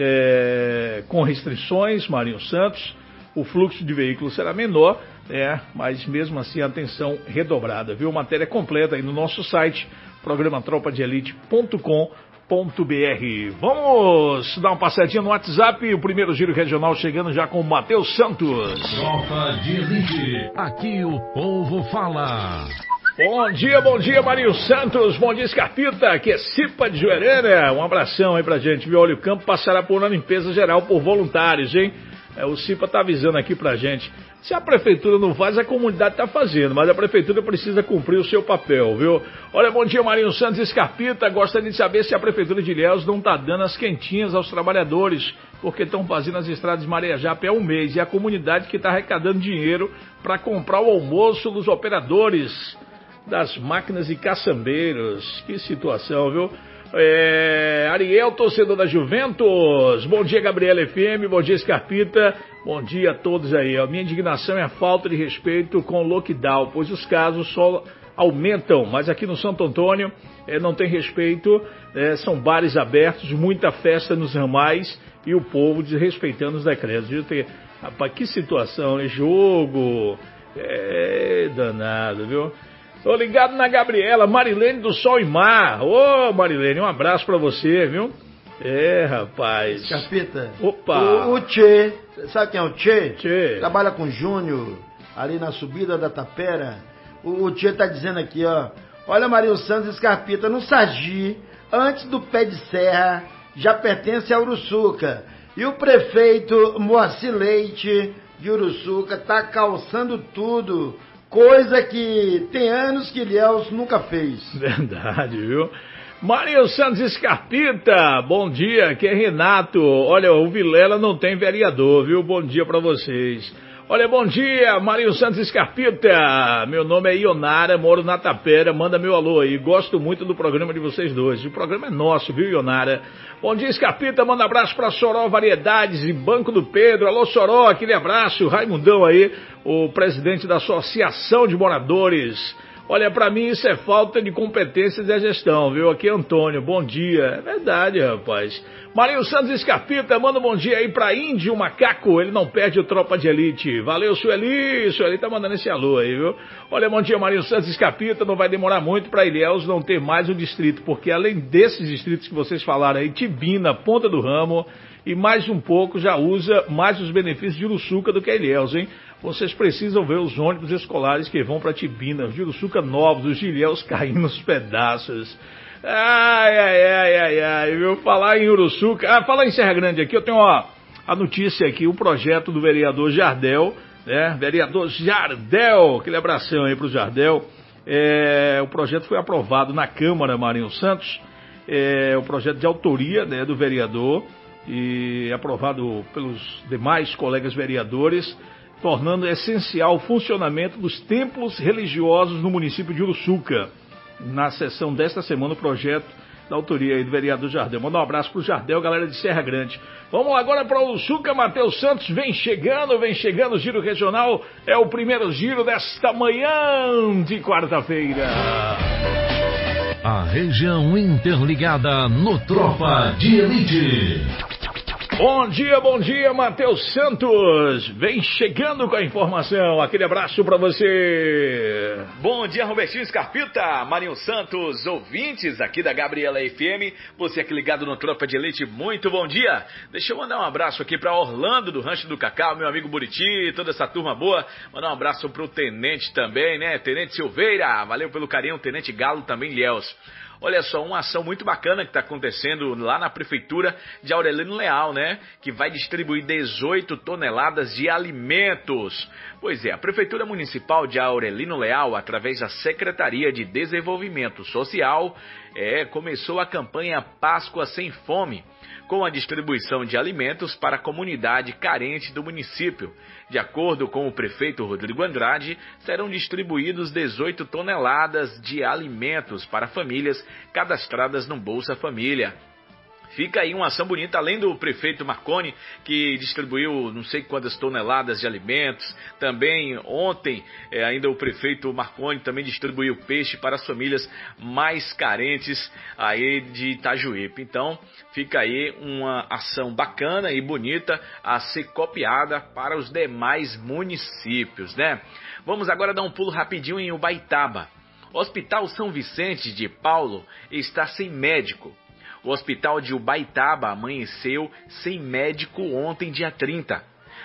é, com restrições, Marinho Santos. O fluxo de veículos será menor, é, mas mesmo assim a atenção redobrada, viu? Matéria completa aí no nosso site, programa tropa de elite ponto com ponto b r. Vamos dar uma passadinha no WhatsApp, o primeiro giro regional chegando já com o Matheus Santos. Tropa de Elite, aqui o povo fala. Bom dia, bom dia, Marinho Santos, bom dia, Scarpita, aqui é Cipa de Joerena, um abração aí pra gente, viu? Olha, o campo passará por uma limpeza geral por voluntários, hein? É, o Cipa tá avisando aqui pra gente. Se a prefeitura não faz, a comunidade tá fazendo, mas a prefeitura precisa cumprir o seu papel, viu? Olha, bom dia, Marinho Santos e Scarpita. Gostaria de saber se a prefeitura de Ilhéus não tá dando as quentinhas aos trabalhadores, porque estão fazendo as estradas de Marejá há um mês, e a comunidade que tá arrecadando dinheiro para comprar o almoço dos operadores das máquinas e caçambeiros. Que situação, viu? É, Ariel, torcedor da Juventus, bom dia, Gabriela F M, bom dia, Scarpita, bom dia a todos aí. A minha indignação é a falta de respeito com o lockdown, pois os casos só aumentam, mas aqui no Santo Antônio é, não tem respeito, é, são bares abertos, muita festa nos ramais e o povo desrespeitando os decretos. Rapaz, que situação, né? Jogo, é danado, viu? Tô ligado na Gabriela, Marilene do Sol e Mar. Ô, Marilene, um abraço pra você, viu? É, rapaz. Capita. Opa. O, o Tchê, sabe quem é o Tchê? Tchê. Trabalha com o Júnior, ali na subida da Tapera. O, o Tchê tá dizendo aqui, ó. Olha, Marinho Santos e Scarpita, no Sagi, antes do Pé de Serra, já pertence a Uruçuca. E o prefeito Moacir Leite de Uruçuca tá calçando tudo. Coisa que tem anos que Ilhéus nunca fez. Verdade, viu? Marinho Santos e Scarpita, bom dia, aqui é Renato. Olha, o Vilela não tem vereador, viu? Bom dia pra vocês. Olha, bom dia, Marinho Santos e Scarpita. Meu nome é Ionara, moro na Tapera, manda meu alô aí. Gosto muito do programa de vocês dois. O programa é nosso, viu, Ionara? Bom dia, Scarpita, manda abraço pra Soró Variedades e Banco do Pedro. Alô, Soró, aquele abraço. Raimundão aí, o presidente da Associação de Moradores. Olha, pra mim isso é falta de competência da gestão, viu? Aqui é Antônio, bom dia. É verdade, rapaz. Marinho Santos e Scarpita, manda um bom dia aí pra Índio Macaco, ele não perde o Tropa de Elite. Valeu, Sueli, Sueli tá mandando esse alô aí, viu? Olha, bom dia, Marinho Santos e Scarpita, não vai demorar muito pra Ilhéus não ter mais um distrito, porque além desses distritos que vocês falaram aí, Tibina, Ponta do Ramo, e mais um pouco já usa mais os benefícios de Uruçuca do que a Ilhéus, hein? Vocês precisam ver os ônibus escolares que vão para Tibina, os de Uruçuca novos, os de Ilhéus caindo nos pedaços. Ai, ai, ai, ai, ai, viu? Falar em Uruçuca, ah, falar em Serra Grande aqui, eu tenho ó, a notícia aqui, o projeto do vereador Jardel, né? Vereador Jardel, aquele abração aí pro Jardel. É, o projeto foi aprovado na Câmara, Marinho Santos, é, o projeto de autoria, né, do vereador, e aprovado pelos demais colegas vereadores, tornando essencial o funcionamento dos templos religiosos no município de Uruçuca. Na sessão desta semana, o projeto da autoria aí do vereador Jardel. Manda um abraço pro Jardel, galera de Serra Grande. Vamos agora para Uruçuca, Matheus Santos vem chegando, vem chegando o Giro Regional, é o primeiro giro desta manhã de quarta-feira. A região interligada no Tropa de Elite. Bom dia, bom dia, Matheus Santos. Vem chegando com a informação. Aquele abraço pra você. Bom dia, Robertinho Scarpita, Marinho Santos, ouvintes aqui da Gabriela F M. Você aqui ligado no Tropa de Elite, muito bom dia. Deixa eu mandar um abraço aqui pra Orlando do Rancho do Cacau, meu amigo Buriti, toda essa turma boa. Mandar um abraço pro Tenente também, né? Tenente Silveira, valeu pelo carinho. Tenente Galo também, Liels. Olha só, uma ação muito bacana que está acontecendo lá na Prefeitura de Aurelino Leal, né? Que vai distribuir dezoito toneladas de alimentos. Pois é, a Prefeitura Municipal de Aurelino Leal, através da Secretaria de Desenvolvimento Social, é, começou a campanha Páscoa Sem Fome, com a distribuição de alimentos para a comunidade carente do município. De acordo com o prefeito Rodrigo Andrade, serão distribuídos dezoito toneladas de alimentos para famílias cadastradas no Bolsa Família. Fica aí uma ação bonita, além do prefeito Marconi, que distribuiu não sei quantas toneladas de alimentos. Também ontem, é, ainda o prefeito Marconi também distribuiu peixe para as famílias mais carentes aí de Itajuípe. Então, fica aí uma ação bacana e bonita a ser copiada para os demais municípios, né? Vamos agora dar um pulo rapidinho em Ubaitaba. O Hospital São Vicente de Paulo está sem médico. O hospital de Ubaitaba amanheceu sem médico ontem, dia trinta.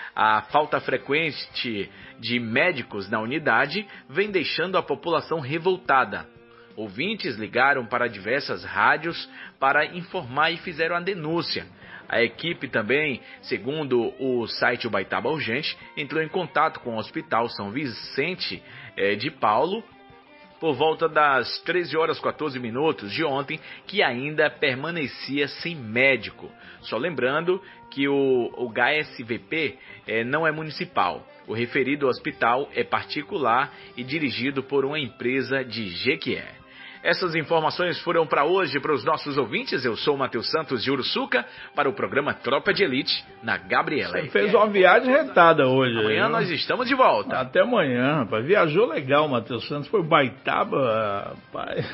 A falta frequente de médicos na unidade vem deixando a população revoltada. Ouvintes ligaram para diversas rádios para informar e fizeram a denúncia. A equipe também, segundo o site Ubaitaba Urgente, entrou em contato com o Hospital São Vicente eh, de Paulo por volta das treze horas e quatorze minutos de ontem, que ainda permanecia sem médico. Só lembrando que o, o H S V P é, não é municipal. O referido hospital é particular e dirigido por uma empresa de Jequié. Essas informações foram para hoje para os nossos ouvintes. Eu sou o Matheus Santos de Uruçuca para o programa Tropa de Elite na Gabriela. Você fez uma viagem retada hoje. Amanhã viu? Nós estamos de volta. Até amanhã, rapaz. Viajou legal, Matheus Santos. Foi Baitaba, rapaz.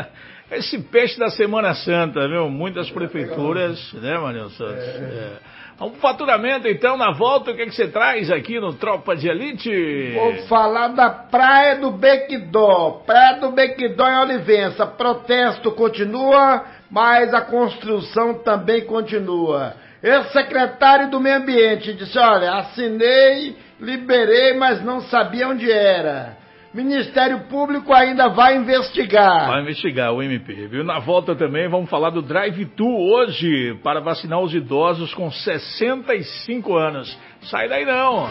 Esse peixe da Semana Santa, viu? Muitas prefeituras, né, Matheus Santos? É. Vamos pro faturamento, então, na volta, o que, é que você traz aqui no Tropa de Elite? Vou falar da Praia do Bequidó. Praia do Bequidó em Olivença. Protesto continua, mas a construção também continua. Ex-secretário do Meio Ambiente disse, olha, assinei, liberei, mas não sabia onde era. Ministério Público ainda vai investigar. Vai investigar o M P, viu? Na volta também vamos falar do Drive-Thru hoje para vacinar os idosos com sessenta e cinco anos. Sai daí não.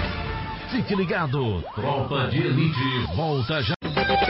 Fique ligado. Tropa de Elite volta já.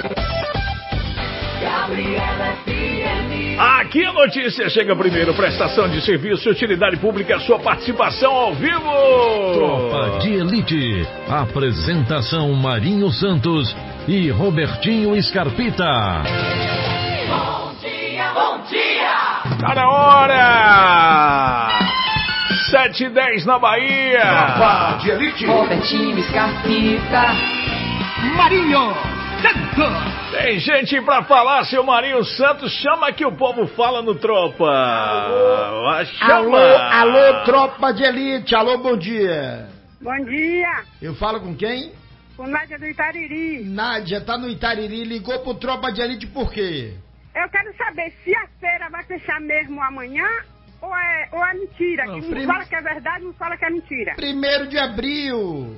Gabriela F M. Aqui a notícia chega primeiro. Prestação de serviço, utilidade pública, sua participação ao vivo. Tropa de Elite. Apresentação Marinho Santos e Robertinho Scarpita. Bom dia, bom dia. Tá na hora. sete e dez na Bahia. Tropa de Elite. Robertinho Scarpita. Marinho Santos. Tem gente pra falar, seu Marinho Santos. Chama que o povo fala no Tropa. Alô, chama. alô, alô, Tropa de Elite. Alô, bom dia. Bom dia. Eu falo com quem? Com Nádia do Itariri. Nádia, tá no Itariri. Ligou pro Tropa de Elite por quê? Eu quero saber se a feira vai fechar mesmo amanhã ou é, ou é mentira. Não, que prim... não fala que é verdade, não fala que é mentira. Primeiro de abril.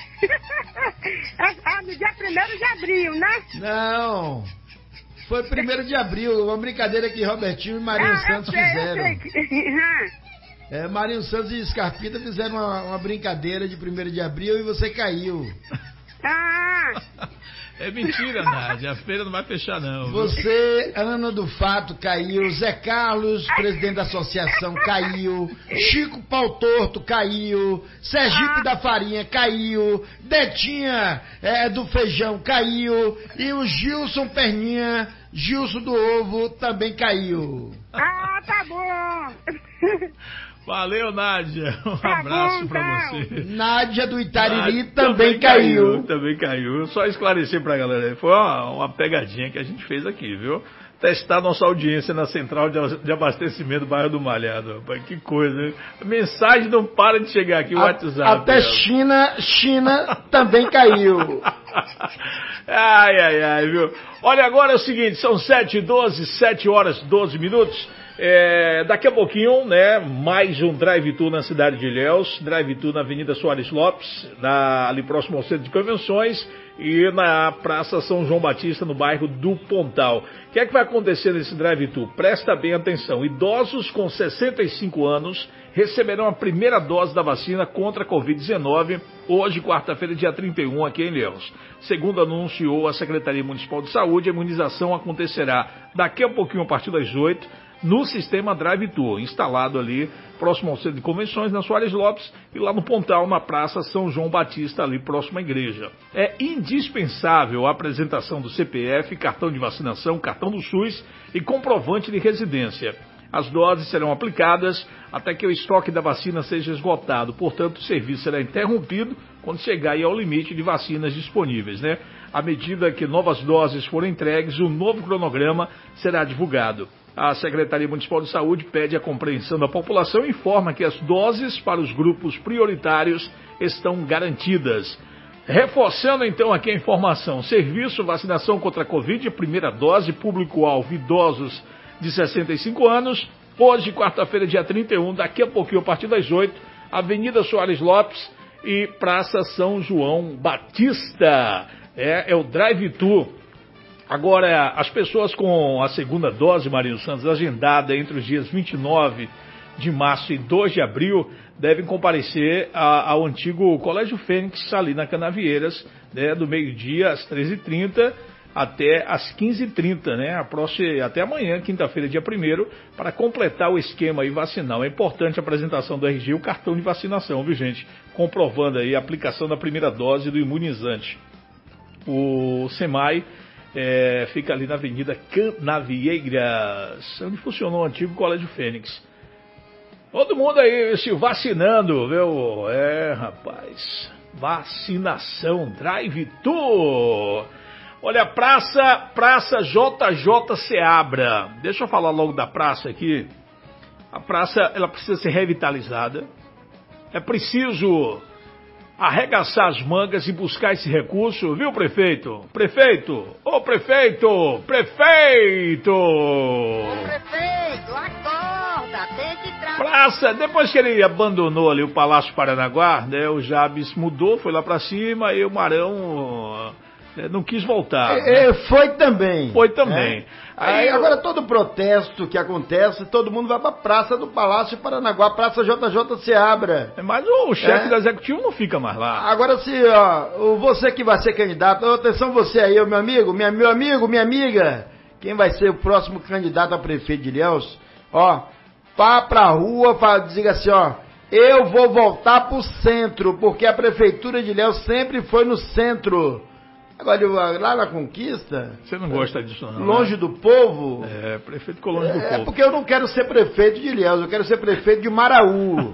É no dia primeiro de abril, né? Não. Foi primeiro de abril, uma brincadeira que Robertinho e Marinho ah, Santos eu sei, fizeram. Eu sei. É, Marinho Santos e Scarpita fizeram uma, uma brincadeira de primeiro de abril e você caiu. Ah! É mentira, Nádia. A feira não vai fechar, não. Você, Ana do Fato, caiu. Zé Carlos, presidente da associação, caiu. Chico Pau Torto, caiu. Sergipe da Farinha, caiu. Detinha é, do Feijão, caiu. E o Gilson Perninha, Gilson do Ovo, também caiu. Ah, tá bom. Valeu, Nádia. Um tá abraço bom, pra tá. você. Nádia do Itariri Nádia também, também caiu. caiu. Também caiu. Só esclarecer pra galera. Foi uma, uma pegadinha que a gente fez aqui, viu? testar nossa audiência na central de abastecimento do bairro do Malhado. Rapaz, que coisa, hein? A mensagem não para de chegar aqui, o A, WhatsApp. Até ela. China, China também caiu. Ai, ai, ai, viu? Olha, agora é o seguinte, são sete e doze, sete horas e doze minutos. É, daqui a pouquinho, né, mais um drive-thru na cidade de Ilhéus, drive-thru na Avenida Soares Lopes, na, ali próximo ao Centro de Convenções, e na Praça São João Batista, no bairro do Pontal. O que é que vai acontecer nesse drive-thru? Presta bem atenção. Idosos com sessenta e cinco anos receberão a primeira dose da vacina contra a covid dezenove hoje, quarta-feira, dia trinta e um, aqui em Ilhéus. Segundo anunciou a Secretaria Municipal de Saúde, a imunização acontecerá daqui a pouquinho, a partir das oito, no sistema drive-thru, instalado ali próximo ao Centro de Convenções, na Soares Lopes, e lá no Pontal, na Praça São João Batista, ali próximo à igreja. É indispensável a apresentação do C P F, cartão de vacinação, cartão do SUS e comprovante de residência. As doses serão aplicadas até que o estoque da vacina seja esgotado. Portanto, o serviço será interrompido quando chegar aí ao limite de vacinas disponíveis, né? À medida que novas doses forem entregues, o novo cronograma será divulgado. A Secretaria Municipal de Saúde pede a compreensão da população e informa que as doses para os grupos prioritários estão garantidas. Reforçando então aqui a informação, serviço vacinação contra a Covid, primeira dose, público-alvo idosos de sessenta e cinco anos, hoje, quarta-feira, dia trinta e um, daqui a pouquinho, a partir das oito, Avenida Soares Lopes e Praça São João Batista. É, é o drive-thru. Agora, as pessoas com a segunda dose, Marinho Santos, agendada entre os dias vinte e nove de março e dois de abril, devem comparecer a, ao antigo Colégio Fênix, ali na Canavieiras, né, do meio-dia às treze e trinta até às quinze e trinta, né, a próxima, até amanhã, quinta-feira, dia primeiro, para completar o esquema aí vacinal. É importante a apresentação do R G e o cartão de vacinação, viu, gente? Comprovando aí a aplicação da primeira dose do imunizante. O SEMAI É, fica ali na Avenida Canavieiras, onde funcionou o antigo Colégio Fênix. Todo mundo aí se vacinando, viu? É, rapaz, vacinação, drive-thru. Olha, praça, praça J J Seabra. Deixa eu falar logo da praça aqui. A praça, ela precisa ser revitalizada. É preciso arregaçar as mangas e buscar esse recurso, viu, prefeito? Prefeito! Ô, prefeito! Prefeito! Ô, prefeito, acorda, tem que trabalhar. Praça, depois que ele abandonou ali o Palácio Paranaguá, né, o Jabes mudou, foi lá pra cima e o Marão né, não quis voltar. É, né? Foi também. Foi também. É. Aí, Aí, agora todo protesto que acontece, todo mundo vai pra Praça do Palácio Paranaguá, Praça J J Seabra. Mas o chefe é. do executivo não fica mais lá. Agora se, ó, você que vai ser candidato, atenção você aí, meu amigo, minha, meu amigo, minha amiga, quem vai ser o próximo candidato a prefeito de Ilhéus, ó, vá pra rua, pra, diga assim, ó, eu vou voltar pro centro, porque a prefeitura de Ilhéus sempre foi no centro. Agora, lá na Conquista... Você não gosta disso, não? Longe né? do povo... É, prefeito ficou longe do é, povo. É porque eu não quero ser prefeito de Ilhéus, eu quero ser prefeito de Maraú.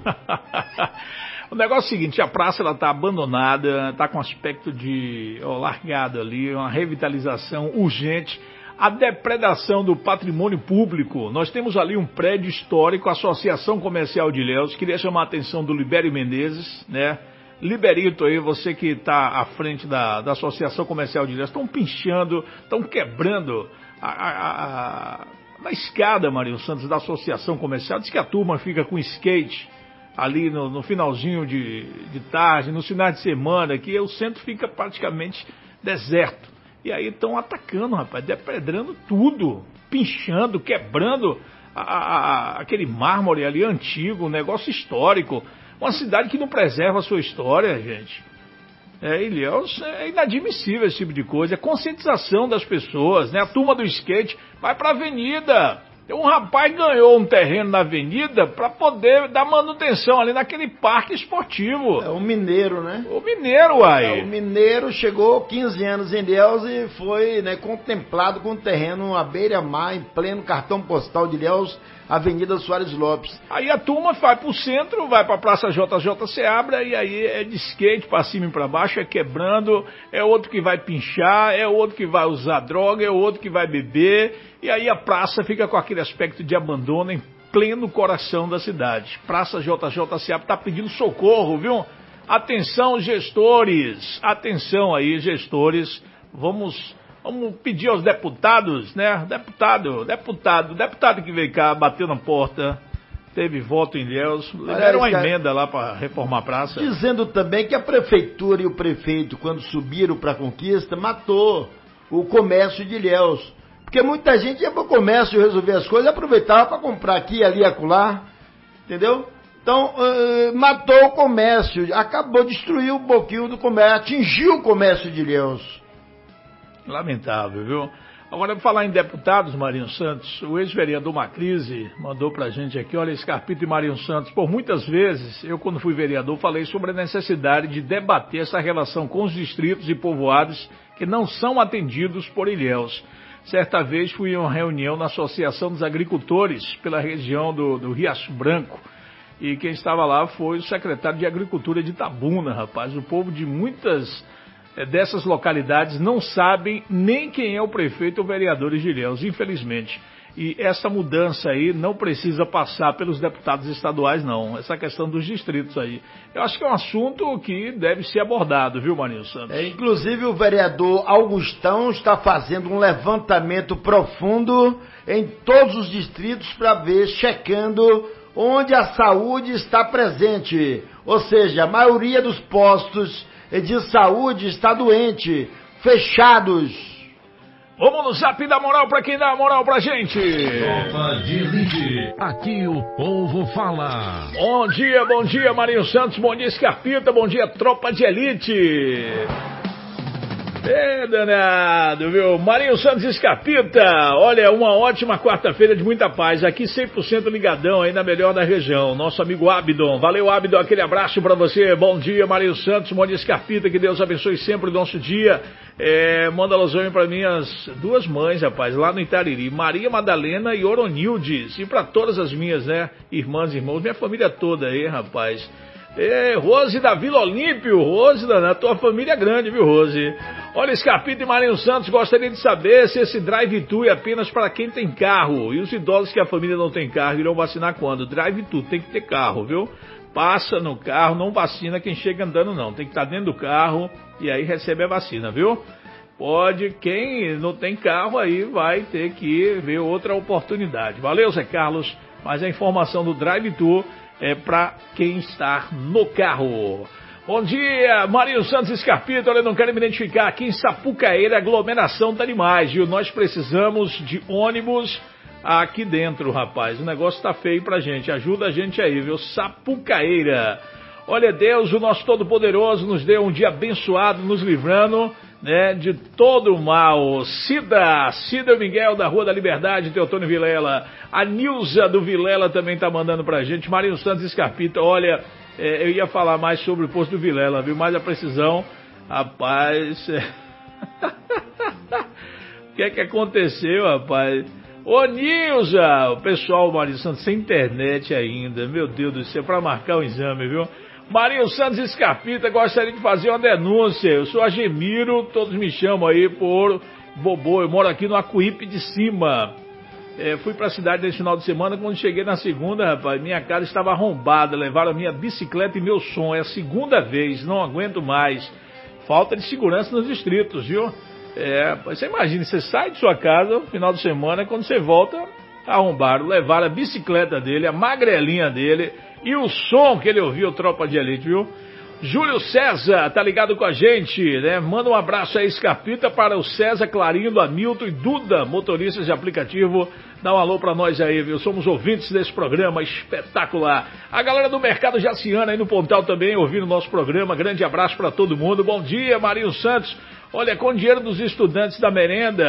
O negócio é o seguinte, a praça ela está abandonada, está com aspecto de ó, largado ali, uma revitalização urgente, a depredação do patrimônio público. Nós temos ali um prédio histórico, a Associação Comercial de Ilhéus, queria chamar a atenção do Libério Menezes, né? Liberito aí, você que está à frente da, da Associação Comercial de Ilhéus, estão pinchando, estão quebrando a, a, a, a escada, Marinho Santos, da Associação Comercial. Diz que a turma fica com skate ali no, no finalzinho de, de tarde, nos finais de semana, que o centro fica praticamente deserto. E aí estão atacando, rapaz, depredrando tudo, pinchando, quebrando a, a, a, aquele mármore ali antigo, um negócio histórico. Uma cidade que não preserva a sua história, gente. É, Ilhéus, é inadmissível esse tipo de coisa. É conscientização das pessoas, né? A turma do skate vai pra avenida. Um rapaz ganhou um terreno na avenida para poder dar manutenção ali naquele parque esportivo. É o mineiro, né? O mineiro, aí. É, o mineiro chegou quinze anos em Ilhéus e foi, né, contemplado com um terreno à beira-mar, em pleno cartão postal de Ilhéus, Avenida Soares Lopes. Aí a turma vai pro centro, vai pra Praça J J Seabra, e aí é de skate pra cima e pra baixo, é quebrando, é outro que vai pinchar, é outro que vai usar droga, é outro que vai beber, e aí a praça fica com aquele aspecto de abandono em pleno coração da cidade. Praça J J Seabra tá pedindo socorro, viu? Atenção, gestores, atenção aí, gestores, vamos... Vamos pedir aos deputados, né? Deputado, deputado, deputado que veio cá, bateu na porta, teve voto em Ilhéus, liberaram uma emenda lá para reformar a praça. Dizendo também que a prefeitura e o prefeito, quando subiram para a conquista, matou o comércio de Ilhéus. Porque muita gente ia para o comércio resolver as coisas e aproveitava para comprar aqui, ali e acolá, entendeu? Então, uh, matou o comércio, acabou, destruiu um pouquinho do comércio, atingiu o comércio de Ilhéus. Lamentável, viu? Agora, para falar em deputados, Marinho Santos, o ex-vereador Macrise mandou pra gente aqui, olha, Scarpito e Marinho Santos, por muitas vezes, eu quando fui vereador, falei sobre a necessidade de debater essa relação com os distritos e povoados que não são atendidos por Ilhéus. Certa vez fui em uma reunião na Associação dos Agricultores pela região do, do Riacho Branco, e quem estava lá foi o secretário de Agricultura de Itabuna, rapaz. O povo de muitas... dessas localidades não sabem nem quem é o prefeito ou vereadores de Ilhéus, infelizmente. E essa mudança aí não precisa passar pelos deputados estaduais, não. Essa questão dos distritos aí. Eu acho que é um assunto que deve ser abordado, viu, Marinho Santos? É, inclusive o vereador Augustão está fazendo um levantamento profundo em todos os distritos para ver, checando onde a saúde está presente. Ou seja, a maioria dos postos de saúde está doente, fechados. Vamos no zap dar moral pra quem dá moral pra gente. Tropa de Elite, aqui o povo fala. Bom dia, bom dia, Marinho Santos, bom dia, Scarpita, bom dia, Tropa de Elite. É danado, viu? Marinho Santos e Scarpita, olha, uma ótima quarta-feira de muita paz, aqui cem por cento ligadão aí na melhor da região, nosso amigo Abdon, valeu Abdon, aquele abraço pra você, bom dia Marinho Santos, bom dia Scarpita, que Deus abençoe sempre o nosso dia, é, manda alusão para minhas duas mães, rapaz, lá no Itariri, Maria Madalena e Oronildes, e pra todas as minhas, né, irmãs e irmãos, minha família toda aí, rapaz. É, Rose da Vila Olímpio, Rose, da tua família é grande, viu, Rose? Olha, Scarpito e Marinho Santos, gostaria de saber se esse drive-thru é apenas para quem tem carro. E os idosos que a família não tem carro irão vacinar quando? Drive-thru tem que ter carro, viu? Passa no carro, não vacina quem chega andando, não. Tem que estar dentro do carro e aí recebe a vacina, viu? Pode, quem não tem carro aí vai ter que ver outra oportunidade. Valeu, Zé Carlos, mas a informação do drive-thru é para quem está no carro. Bom dia, Marinho Santos e Scarpito. Olha, eu não quero me identificar. Aqui em Sapucaíra, a aglomeração tá demais, viu? Nós precisamos de ônibus aqui dentro, rapaz. O negócio tá feio pra gente. Ajuda a gente aí, viu? Sapucaíra. Olha, Deus, o nosso Todo-Poderoso, nos deu um dia abençoado, nos livrando, né, de todo o mal. Cida, Cida Miguel, da Rua da Liberdade, Teotônio Vilela. A Nilza do Vilela também tá mandando pra gente. Marinho Santos e Scarpita, olha, é, eu ia falar mais sobre o posto do Vilela, viu? Mas a precisão, rapaz... É... O que é que aconteceu, rapaz? Ô, Nilza, o pessoal, Marinho Santos, sem internet ainda, meu Deus do céu, pra marcar o exame, viu? Marinho Santos e Scarpita, gostaria de fazer uma denúncia. Eu sou Agemiro, todos me chamam aí por Bobô. Eu moro aqui no Acuípe de Cima. É, fui pra cidade nesse final de semana. Quando cheguei na segunda, rapaz, minha casa estava arrombada. Levaram a minha bicicleta e meu som. É a segunda vez, não aguento mais. Falta de segurança nos distritos, viu? É, você imagina, você sai de sua casa no final de semana, quando você volta, arrombaram, levaram a bicicleta dele, a magrelinha dele e o som que ele ouviu, Tropa de Elite, viu? Júlio César, tá ligado com a gente, né? Manda um abraço aí, Scarpita, para o César, Clarindo, Hamilton e Duda, motoristas de aplicativo. Dá um alô pra nós aí, viu? Somos ouvintes desse programa espetacular. A galera do Mercado Jaciana aí no Pontal também ouvindo o nosso programa. Grande abraço pra todo mundo. Bom dia, Marinho Santos. Olha, com o dinheiro dos estudantes da merenda,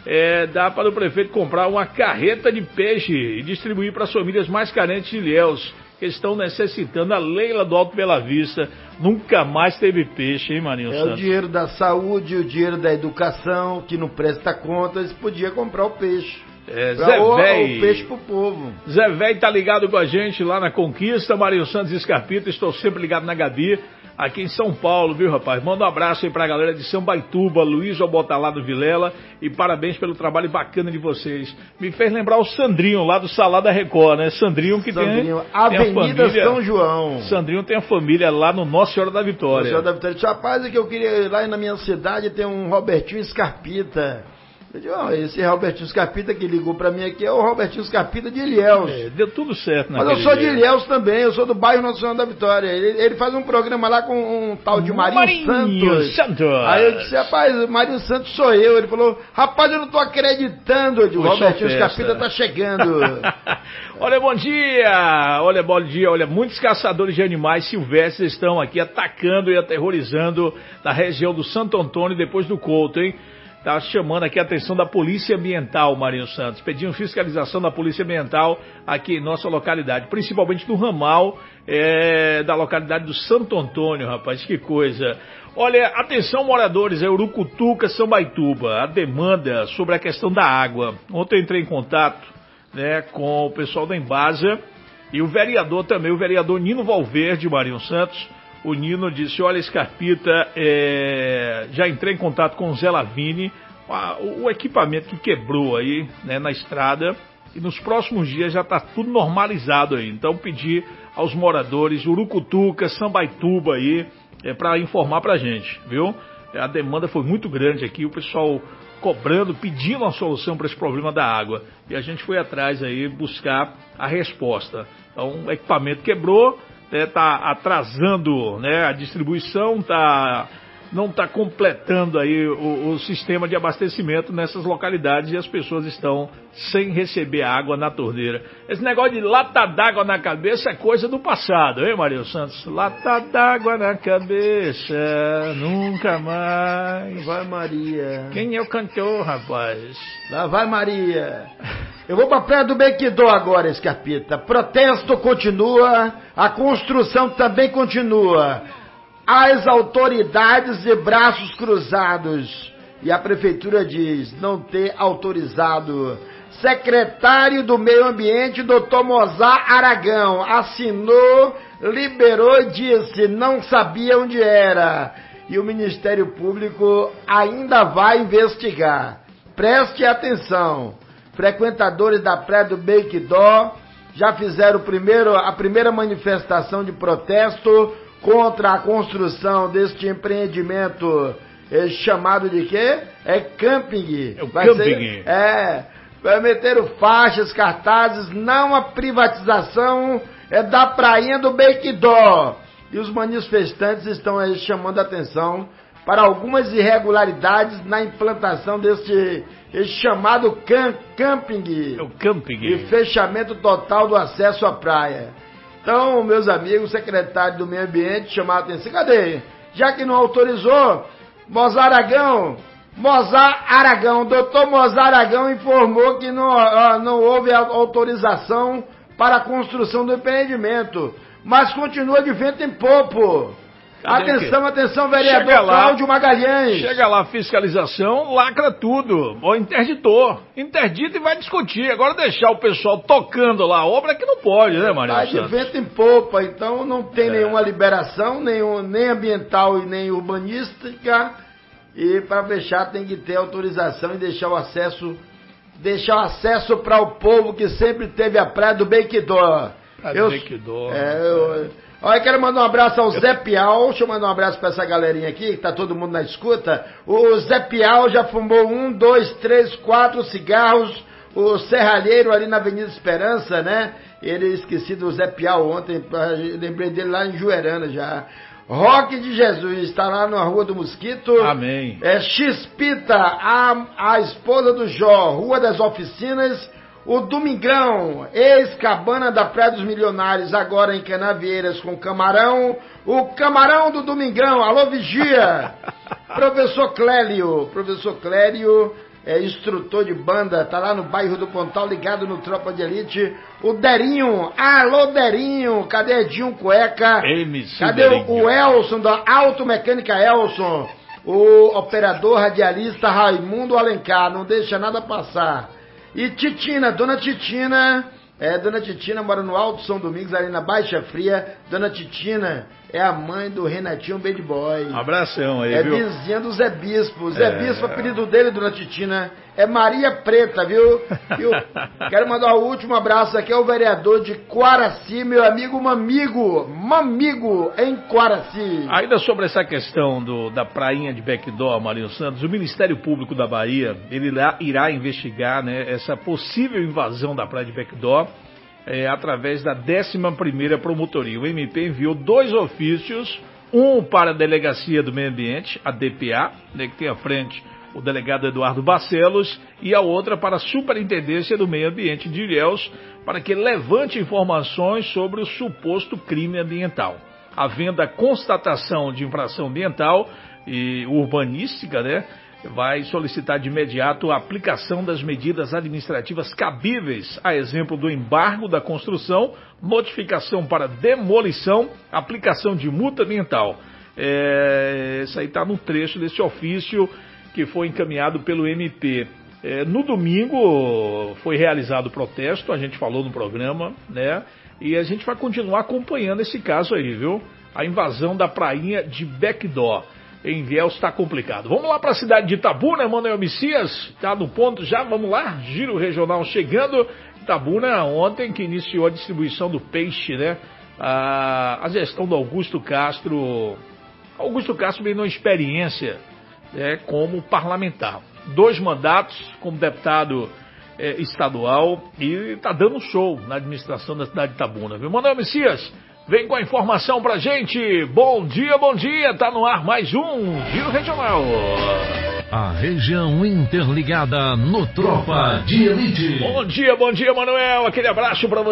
É, dá para o prefeito comprar uma carreta de peixe e distribuir para as famílias mais carentes de Ilhéus, que estão necessitando. A Leila do Alto Bela Vista nunca mais teve peixe, hein, Marinho É Santos? o dinheiro da saúde, o dinheiro da educação, que não presta conta, eles podiam comprar o peixe. É, Pra- Zé o, Véi. o peixe pro povo. Zé Véi tá ligado com a gente lá na Conquista, Marinho Santos e Scarpita, estou sempre ligado na Gabi, aqui em São Paulo, viu, rapaz? Manda um abraço aí pra galera de São Baituba, Luiz Obotalado Vilela, e parabéns pelo trabalho bacana de vocês. Me fez lembrar o Sandrinho, lá do Salada Record, né? Sandrinho que Sandrinho, tem, tem a Avenida família... São João. Sandrinho tem a família lá no Nossa Senhora da Vitória. Senhor da Vitória disse, rapaz, é que eu queria, lá na minha cidade tem um Robertinho Scarpita. Eu digo, ó, esse Robertinho Scarpita que ligou pra mim aqui é o Robertinho Scarpita de Ilhéus. É, deu tudo certo Mas eu naquele sou de dia. Ilhéus também, eu sou do bairro Nossa Senhora da Vitória. Ele, ele faz um programa lá com um tal de Marinho, Marinho Santos. Santos. Aí eu disse, rapaz, o Marinho Santos sou eu. Ele falou, rapaz, eu não tô acreditando. Eu digo, Foi só Robertinho festa. Scarpita tá chegando. Olha, bom dia! Olha, bom dia. Olha, muitos caçadores de animais silvestres estão aqui atacando e aterrorizando na região do Santo Antônio depois do Couto, hein? Tá chamando aqui a atenção da Polícia Ambiental, Marinho Santos. Pedindo fiscalização da Polícia Ambiental aqui em nossa localidade, principalmente no ramal é, da localidade do Santo Antônio, rapaz, que coisa. Olha, atenção moradores, é Urucutuca, São Baituba, a demanda sobre a questão da água. Ontem eu entrei em contato, né, com o pessoal da Embasa e o vereador também, o vereador Nino Valverde, Marinho Santos. O Nino disse, olha, Scarpita, é, já entrei em contato com o Zé Lavini, a, o, o equipamento que quebrou aí, né, na estrada, e nos próximos dias já está tudo normalizado aí. Então pedi aos moradores Urucutuca, Sambaituba aí, é, para informar pra gente, viu? A demanda foi muito grande aqui, o pessoal cobrando, pedindo uma solução para esse problema da água. E a gente foi atrás aí buscar a resposta. Então o equipamento quebrou, está né, atrasando, né, a distribuição, tá, não está completando aí o, o sistema de abastecimento nessas localidades e as pessoas estão sem receber água na torneira. Esse negócio de lata d'água na cabeça é coisa do passado, hein, Marinho Santos? Lata d'água na cabeça, nunca mais. Vai, Maria. Quem é o cantor, rapaz? Lá vai, Maria. Eu vou pra Praia do Bequidó agora, Scarpita. Protesto continua, a construção também continua. As autoridades de braços cruzados. E a prefeitura diz não ter autorizado. Secretário do Meio Ambiente, doutor Mozart Aragão, assinou, liberou e disse não sabia onde era. E o Ministério Público ainda vai investigar. Preste atenção. Frequentadores da Praia do Bequidó já fizeram o primeiro, a primeira manifestação de protesto contra a construção deste empreendimento é, chamado de quê? É camping. É o vai camping. Ser, é, vai meter faixas, cartazes, não a privatização é da prainha do Bequidó. E os manifestantes estão aí chamando a atenção para algumas irregularidades na implantação deste esse chamado cam, camping. É o camping. E fechamento total do acesso à praia. Então, meus amigos, o secretário do Meio Ambiente chamou a atenção. Cadê? Já que não autorizou, Mozart Aragão, Mozart Aragão, doutor Mozart Aragão informou que não, ó, não houve autorização para a construção do empreendimento. Mas continua de vento em popo. Cadê Atenção, aqui? atenção, vereador Chega lá, Cláudio Magalhães. Chega lá, fiscalização, lacra tudo. Ou interditor. Interdita e vai discutir. Agora deixar o pessoal tocando lá a obra que não pode, né, Maria? Tá de vento em popa, então não tem é. nenhuma liberação, nenhum, nem ambiental e nem urbanística. E para fechar tem que ter autorização e deixar o acesso, deixar o acesso para o povo que sempre teve a praia do Bequidó. A eu, Bequidó. É, eu, Olha, quero mandar um abraço ao Zé Piau. Deixa eu mandar um abraço pra essa galerinha aqui, que tá todo mundo na escuta. O Zé Piau já fumou um, dois, três, quatro cigarros. O serralheiro ali na Avenida Esperança, né? Ele esqueci do Zé Piau ontem, lembrei dele lá em Juerana já. Roque de Jesus, está lá na Rua do Mosquito. Amém. É Xpita, a, a esposa do Jó, Rua das Oficinas. O Domingão, ex-cabana da Praia dos Milionários, agora em Canavieiras com Camarão. O Camarão do Domingão, alô Vigia. Professor Clélio, professor Clélio, é instrutor de banda, tá lá no bairro do Pontal, ligado no Tropa de Elite. O Derinho, alô Derinho, cadê Edinho Cueca? M C Cadê Derinho. o Elson, da Automecânica Elson? O operador radialista Raimundo Alencar, não deixa nada passar. E Titina, Dona Titina, é, Dona Titina mora no Alto São Domingos, ali na Baixa Fria. Dona Titina é a mãe do Renatinho Bad Boy. Um abração aí, é viu? É vizinha do Zé Bispo. Zé É. Bispo, apelido dele, Dona Titina, é Maria Preta, viu? viu? Quero mandar o último abraço aqui ao vereador de Quaraci, meu amigo Mamigo, Mamigo, em Quaraci. Ainda sobre essa questão do, da prainha de Backdoor, Marinho Santos, o Ministério Público da Bahia, ele irá, irá investigar, né, essa possível invasão da praia de Backdoor, é, através da décima primeira Promotoria. O M P enviou dois ofícios, um para a Delegacia do Meio Ambiente, a D P A, né, que tem à frente o delegado Eduardo Barcelos, e a outra para a Superintendência do Meio Ambiente de Ilhéus, para que levante informações sobre o suposto crime ambiental. Havendo a constatação de infração ambiental e urbanística, né, vai solicitar de imediato a aplicação das medidas administrativas cabíveis, a exemplo do embargo da construção, notificação para demolição, aplicação de multa ambiental. É, isso aí está no trecho desse ofício que foi encaminhado pelo M P. É, no domingo foi realizado o protesto, a gente falou no programa, né? E a gente vai continuar acompanhando esse caso aí, viu? A invasão da prainha de Backdoor. Em Ilhéus está complicado. Vamos lá para a cidade de Itabuna, Emanuel Messias, está no ponto já, vamos lá, giro regional chegando. Itabuna ontem que iniciou a distribuição do peixe, né? A, a gestão do Augusto Castro, Augusto Castro vem numa experiência, né, como parlamentar. Dois mandatos como deputado é, estadual e está dando show na administração da cidade de Itabuna, viu? Emanuel Messias, vem com a informação pra gente. Bom dia, bom dia. Tá no ar mais um Giro Regional. A região interligada no Tropa de Elite. Bom dia, bom dia, Manuel. Aquele abraço pra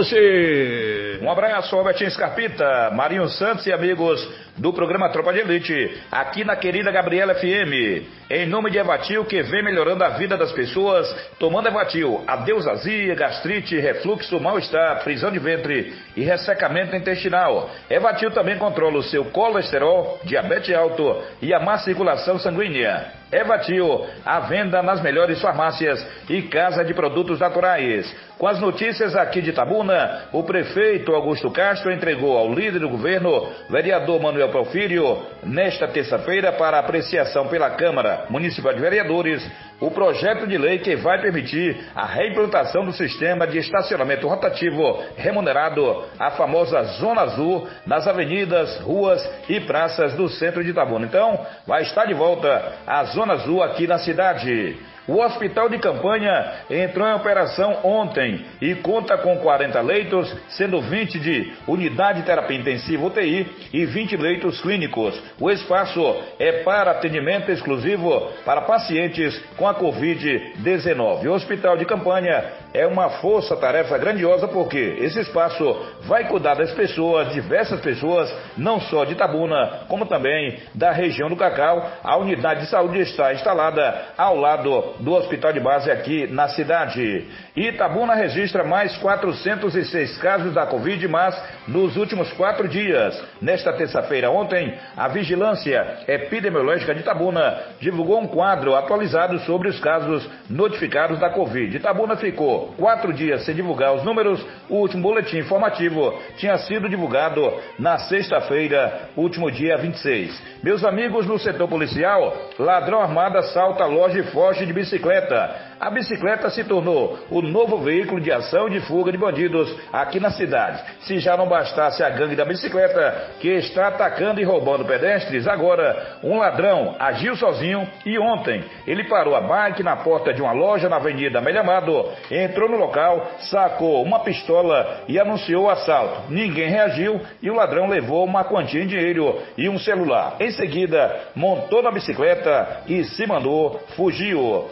você. Um abraço, Robertinho Scarpita, Marinho Santos e amigos do programa Tropa de Elite, aqui na querida Gabriela F M. Em nome de Evatil, que vem melhorando a vida das pessoas, tomando Evatil, adeus azia, gastrite, refluxo, mal-estar, prisão de ventre e ressecamento intestinal. Evatil também controla o seu colesterol, diabetes alto e a má circulação sanguínea. Evatil, à venda nas melhores farmácias e casa de produtos naturais. Com as notícias aqui de Itabuna, o prefeito Augusto Castro entregou ao líder do governo, vereador Manuel Porfírio, nesta terça-feira para apreciação pela Câmara Municipal de Vereadores, o projeto de lei que vai permitir a reimplantação do sistema de estacionamento rotativo remunerado, a famosa Zona Azul, nas avenidas, ruas e praças do centro de Itabuna. Então, vai estar de volta a Zona Azul aqui na cidade. O hospital de campanha entrou em operação ontem e conta com quarenta leitos, sendo vinte de unidade de terapia intensiva U T I e vinte leitos clínicos. O espaço é para atendimento exclusivo para pacientes com a covid dezenove. O hospital de campanha é uma força-tarefa grandiosa porque esse espaço vai cuidar das pessoas, diversas pessoas, não só de Itabuna, como também da região do Cacau. A unidade de saúde está instalada ao lado do hospital de base aqui na cidade. Itabuna registra mais quatrocentos e seis casos da Covid, mas nos últimos quatro dias. Nesta terça-feira, ontem, a Vigilância Epidemiológica de Itabuna divulgou um quadro atualizado sobre os casos notificados da Covid. Itabuna ficou quatro dias sem divulgar os números. O último boletim informativo tinha sido divulgado na sexta-feira, último dia vinte e seis. Meus amigos, no setor policial, ladrão armado assalta loja e foge de bicicleta. A bicicleta se tornou o novo veículo de ação de fuga de bandidos aqui na cidade. Se já não bastasse a gangue da bicicleta, que está atacando e roubando pedestres, agora um ladrão agiu sozinho e ontem ele parou a bike na porta de uma loja na Avenida Amélia Amado, entrou no local, sacou uma pistola e anunciou o assalto. Ninguém reagiu e o ladrão levou uma quantia em dinheiro e um celular. Em seguida, montou na bicicleta e se mandou, fugiu.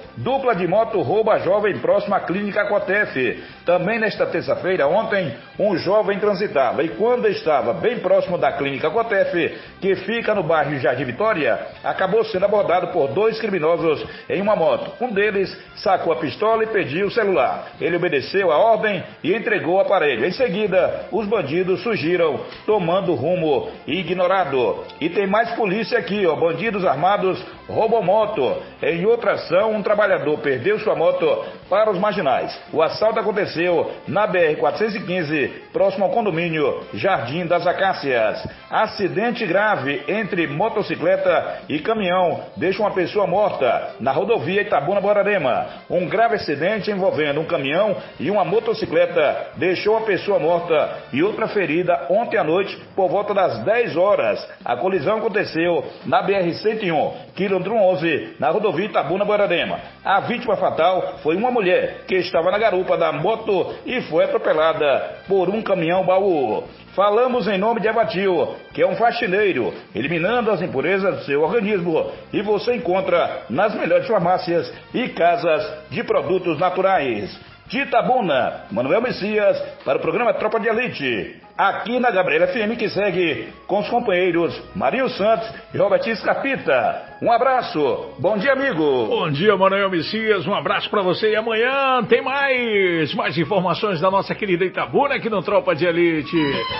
Dupla de moto rouba jovem próximo à clínica Cotef. Também nesta terça-feira, ontem, um jovem transitava e quando estava bem próximo da clínica Cotef, que fica no bairro Jardim Vitória, acabou sendo abordado por dois criminosos em uma moto. Um deles sacou a pistola e pediu o celular. Ele obedeceu a ordem e entregou o aparelho. Em seguida, os bandidos surgiram, tomando rumo ignorado. E tem mais polícia aqui, ó. Bandidos armados roubam moto. Em outra ação, um trabalhador perdeu sua moto para os marginais. O assalto aconteceu na B R quatrocentos e quinze, próximo ao condomínio Jardim das Acácias. Acidente grave entre motocicleta e caminhão deixa uma pessoa morta na rodovia Itabuna-Borarema. Um grave acidente envolvendo um caminhão e uma motocicleta deixou a pessoa morta e outra ferida ontem à noite por volta das dez horas. A colisão aconteceu na B R cento e um, quilômetro onze, na rodovia Itabuna-Borarema. A vítima fatal foi uma mulher que estava na garupa da moto e foi atropelada por um caminhão baú. Falamos em nome de Evatil, que é um faxineiro, eliminando as impurezas do seu organismo, e você encontra nas melhores farmácias e casas de produtos naturais. De Itabuna, Manuel Messias, para o programa Tropa de Elite, aqui na Gabriela F M, que segue com os companheiros Marinho Santos e Robertinho Scarpita. Um abraço, bom dia, amigo. Bom dia, Manuel Messias, um abraço pra você e amanhã tem mais, mais informações da nossa querida Itabuna aqui no Tropa de Elite.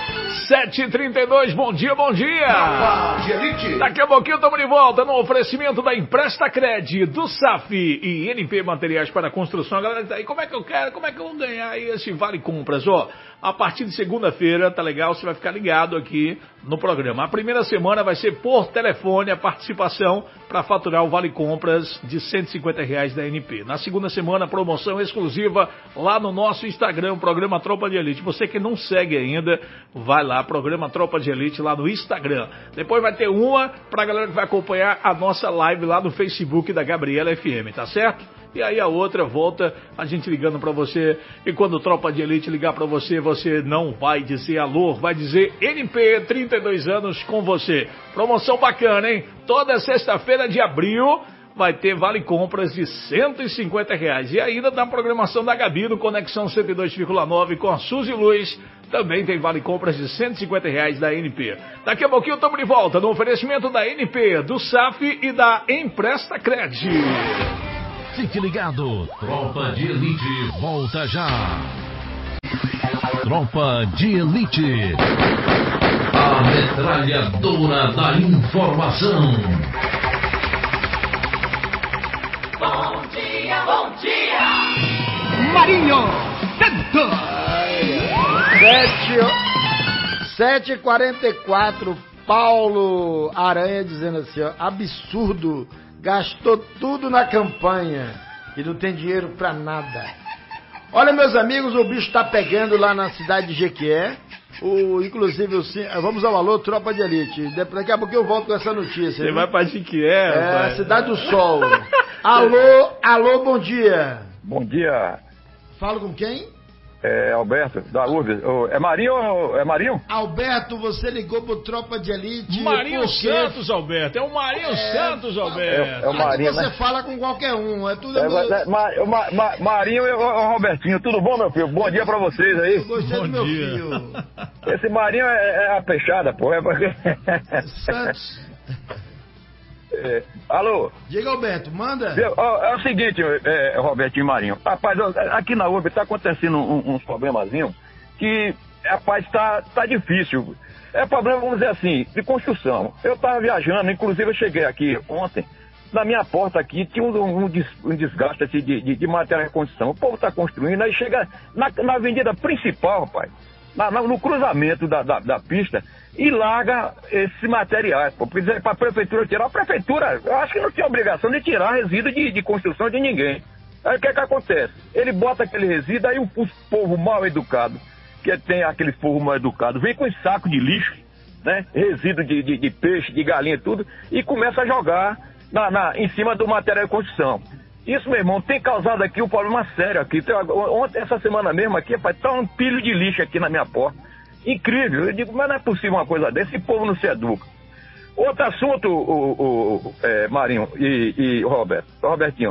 sete e trinta e dois, bom dia, bom dia. Tropa de Elite. Daqui a pouquinho estamos de volta no oferecimento da Empresta Cred, do S A F e N P Materiais para Construção. Galera, tá aí, como é que eu quero, como é que eu vou ganhar aí esse Vale Compras? Ó, a partir de segunda-feira, tá legal, você vai ficar ligado aqui no programa. A primeira semana vai ser por telefone a participação para faturar o Vale Compras de cento e cinquenta reais da N P. Na segunda semana, promoção exclusiva lá no nosso Instagram, programa Tropa de Elite. Você que não segue ainda, vai lá, programa Tropa de Elite lá no Instagram. Depois vai ter uma pra galera que vai acompanhar a nossa live lá no Facebook da Gabriela F M, tá certo? E aí a outra volta, a gente ligando pra você, e quando o Tropa de Elite ligar pra você, você não vai dizer alô, vai dizer N P, trinta e dois anos com você. Promoção bacana, hein? Toda sexta-feira de abril vai ter Vale Compras de cento e cinquenta reais. E ainda na programação da Gabi, no Conexão cento e dois vírgula nove com a Suzy Luz, também tem Vale Compras de cento e cinquenta reais da N P. Daqui a pouquinho estamos de volta no oferecimento da N P, do S A F e da Empresta Cred. Fique ligado, Tropa de Elite volta já. Tropa de Elite, a metralhadora da informação. Bom dia, bom dia. Marinho Santos. sete e quarenta e quatro, Paulo Aranha dizendo assim, ó, absurdo. Gastou tudo na campanha e não tem dinheiro pra nada. Olha, meus amigos, o bicho tá pegando lá na cidade de Jequié. O, inclusive, o, vamos ao alô, Tropa de Elite. Daqui a pouco eu volto com essa notícia. Você vai pra Jequié, É, rapaz. Cidade do Sol. Alô, alô, bom dia. Bom dia. Falo com quem? É Alberto, da U R B S. É Marinho ou é Marinho? Alberto, você ligou pro Tropa de Elite. Marinho porque... Santos, Alberto. É o Marinho é... Santos, Alberto. É, é o Marinho, Aqui você né? fala com qualquer um. É tudo. É, é, ma, ma, ma, Marinho e o Robertinho, tudo bom, meu filho? Bom dia pra vocês aí. Eu gostei bom do meu dia. filho. Esse Marinho é, é a peixada, pô. É porque... Santos. É, alô? Diga, Alberto, manda. É, é o seguinte, é, Robertinho e Marinho. Rapaz, aqui na U R B tá acontecendo um, uns problemazinhos que, rapaz, tá, tá difícil. É problema, vamos dizer assim, de construção. Eu tava viajando, inclusive eu cheguei aqui ontem, na minha porta aqui tinha um, um, des, um desgaste assim, de, de, de material de construção. O povo tá construindo, aí chega na, na avenida principal, rapaz, na, na, no cruzamento da, da, da pista, e larga esses materiais, pô, para a prefeitura tirar. A prefeitura, eu acho que não tem obrigação de tirar resíduo de, de construção de ninguém. Aí o que é que acontece? Ele bota aquele resíduo, aí o, o povo mal educado, que tem aquele povo mal educado, vem com esse saco de lixo, né, resíduo de, de, de peixe, de galinha e tudo, e começa a jogar na, na, em cima do material de construção. Isso, meu irmão, tem causado aqui um problema sério aqui. Ontem, essa semana mesmo aqui, rapaz, tá um pilho de lixo aqui na minha porta. Incrível, eu digo, mas não é possível uma coisa dessa, esse povo não se educa. Outro assunto, o, o, o é, Marinho e, e Roberto, Robertinho,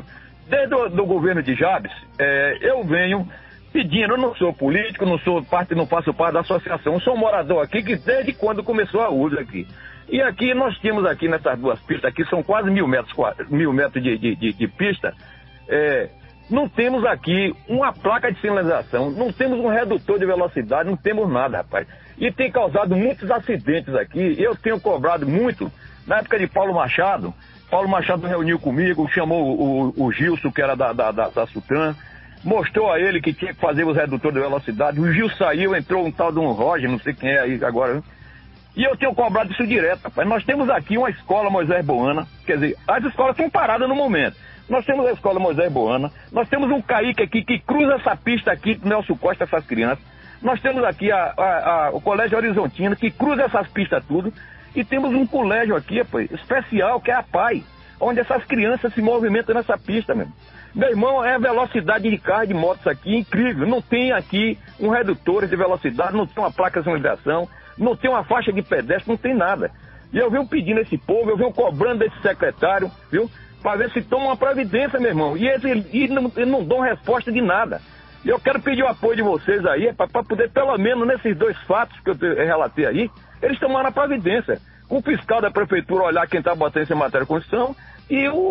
desde o do governo de Jabes, é, eu venho pedindo, eu não sou político, não sou parte, não faço parte da associação, eu sou um morador aqui que desde quando começou a uso aqui. E aqui nós temos aqui nessas duas pistas, aqui são quase mil metros, mil metros de, de, de, de pista, é, não temos aqui uma placa de sinalização, não temos um redutor de velocidade, não temos nada, rapaz. E tem causado muitos acidentes aqui, eu tenho cobrado muito, na época de Paulo Machado, Paulo Machado reuniu comigo, chamou o, o Gilson, que era da, da, da, da Sutran, mostrou a ele que tinha que fazer os redutores de velocidade, o Gil saiu, entrou um tal de um Roger, não sei quem é aí agora, né? E eu tenho cobrado isso direto, rapaz. Nós temos aqui uma escola Moisés Boana, quer dizer, as escolas estão paradas no momento. Nós temos a escola Moisés Boana, nós temos um Caíque aqui que cruza essa pista aqui do Nelson Costa, essas crianças. Nós temos aqui a, a, a, o Colégio Horizontino, que cruza essas pistas tudo. E temos um colégio aqui, rapaz, especial, que é a P A I, onde essas crianças se movimentam nessa pista, mesmo. Meu irmão, é a velocidade de carro e de motos aqui incrível. Não tem aqui um redutor de velocidade, não tem uma placa de sinalização, não tem uma faixa de pedestre, não tem nada. E eu venho pedindo esse povo, eu venho cobrando desse secretário, viu? Para ver se toma uma providência, meu irmão. E eles e não, eles não dão resposta de nada. E eu quero pedir o apoio de vocês aí, para poder, pelo menos nesses dois fatos que eu, te, eu relatei aí, eles tomaram a providência. O fiscal da prefeitura olhar quem está botando essa matéria de Constituição e o,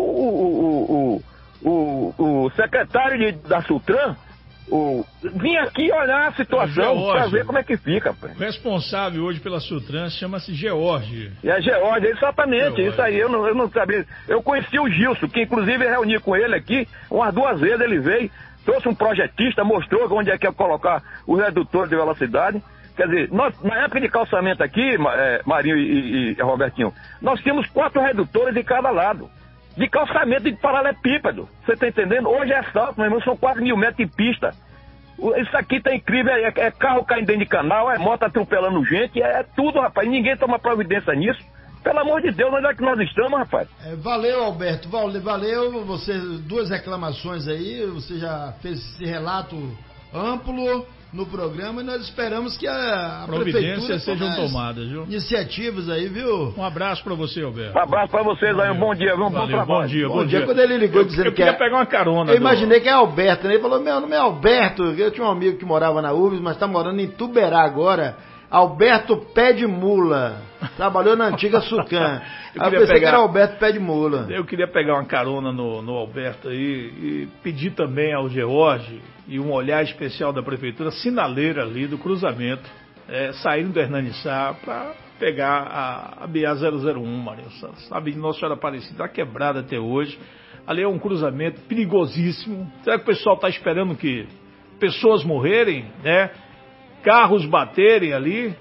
o, o, o, o secretário de, da Sutran o, vir aqui olhar a situação para ver como é que fica. Pai. O responsável hoje pela Sutran chama-se George. E é George, exatamente, George. Isso aí, eu não, eu não sabia. Eu conheci o Gilson, que inclusive reuni com ele aqui, umas duas vezes ele veio, trouxe um projetista, mostrou onde é que ia colocar o redutor de velocidade. Quer dizer, nós, na época de calçamento aqui, é, Marinho e, e, e Robertinho, nós tínhamos quatro redutores de cada lado. De calçamento de paralelepípedo. Você tá entendendo? Hoje é asfalto, meu irmão, são quatro mil metros de pista. Isso aqui tá incrível, é, é carro caindo dentro de canal, é moto atropelando gente, é, é tudo, rapaz. Ninguém toma providência nisso. Pelo amor de Deus, onde é que nós estamos, rapaz? É, valeu, Alberto, valeu, você, duas reclamações aí, você já fez esse relato amplo no programa e nós esperamos que a, a prefeitura sejam tomadas, viu? Iniciativas aí, viu? Um abraço pra você, Alberto. Um abraço pra vocês aí, um bom dia, viu? Um bom trabalho. Bom dia, bom, bom dia. dia. Quando ele ligou eu, dizendo eu que queria é... pegar uma carona. Eu imaginei do... que é Alberto, né? Ele falou, meu nome é Alberto, eu tinha um amigo que morava na U F S, mas tá morando em Tuberá agora. Alberto Pé de Mula. Trabalhou na antiga Sucan. eu, eu pensei pegar... que era Alberto Pé de Mula. Eu queria pegar uma carona no, no Alberto aí e pedir também ao George e um olhar especial da prefeitura, sinaleira ali do cruzamento, é, saindo do Hernani Sá para pegar a, a B A zero zero um, Marinho Santos. Sabe, Nossa Senhora Aparecida está quebrada até hoje. Ali é um cruzamento perigosíssimo. Será que o pessoal está esperando que pessoas morrerem, né? Carros baterem ali?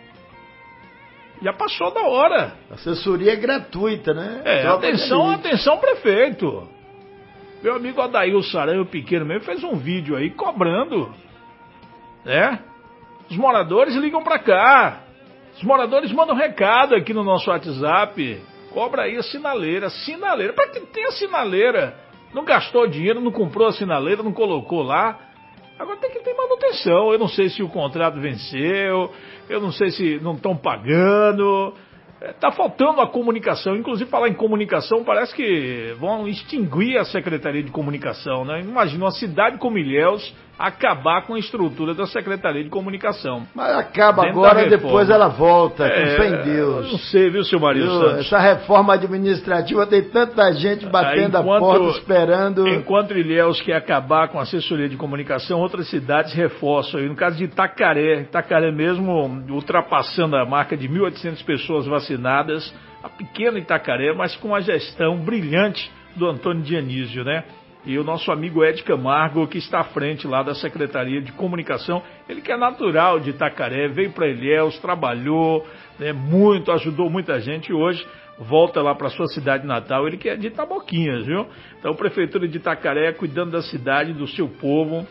Já passou da hora. A assessoria é gratuita, né? É, Só atenção, atenção, prefeito. Meu amigo Adail Saranho Pequeno mesmo fez um vídeo aí cobrando, né? Os moradores ligam pra cá. Os moradores mandam recado aqui no nosso WhatsApp. Cobra aí a sinaleira, sinaleira. Pra que tem a sinaleira? Não gastou dinheiro, não comprou a sinaleira, não colocou lá. Agora tem que ter manutenção. Eu não sei se o contrato venceu, eu não sei se não estão pagando. Está faltando a comunicação. Inclusive, falar em comunicação, parece que vão extinguir a Secretaria de Comunicação, né? Imagina uma cidade como Ilhéus acabar com a estrutura da Secretaria de Comunicação. Mas acaba agora, depois ela volta, com é, fé em Deus. Não sei, viu, seu Marinho Santos? Essa reforma administrativa tem tanta gente batendo enquanto, a porta, esperando... Enquanto Ilhéus quer acabar com a assessoria de comunicação, outras cidades reforçam. No caso de Itacaré, Itacaré mesmo ultrapassando a marca de mil e oitocentas pessoas vacinadas, a pequena Itacaré, mas com a gestão brilhante do Antônio Dionísio, né? E o nosso amigo Ed Camargo, que está à frente lá da Secretaria de Comunicação, ele que é natural de Itacaré, veio para Ilhéus, trabalhou, né, muito, ajudou muita gente e hoje volta lá para sua cidade natal, ele que é de Taboquinhas, viu? Então, a Prefeitura de Itacaré cuidando da cidade, do seu povo,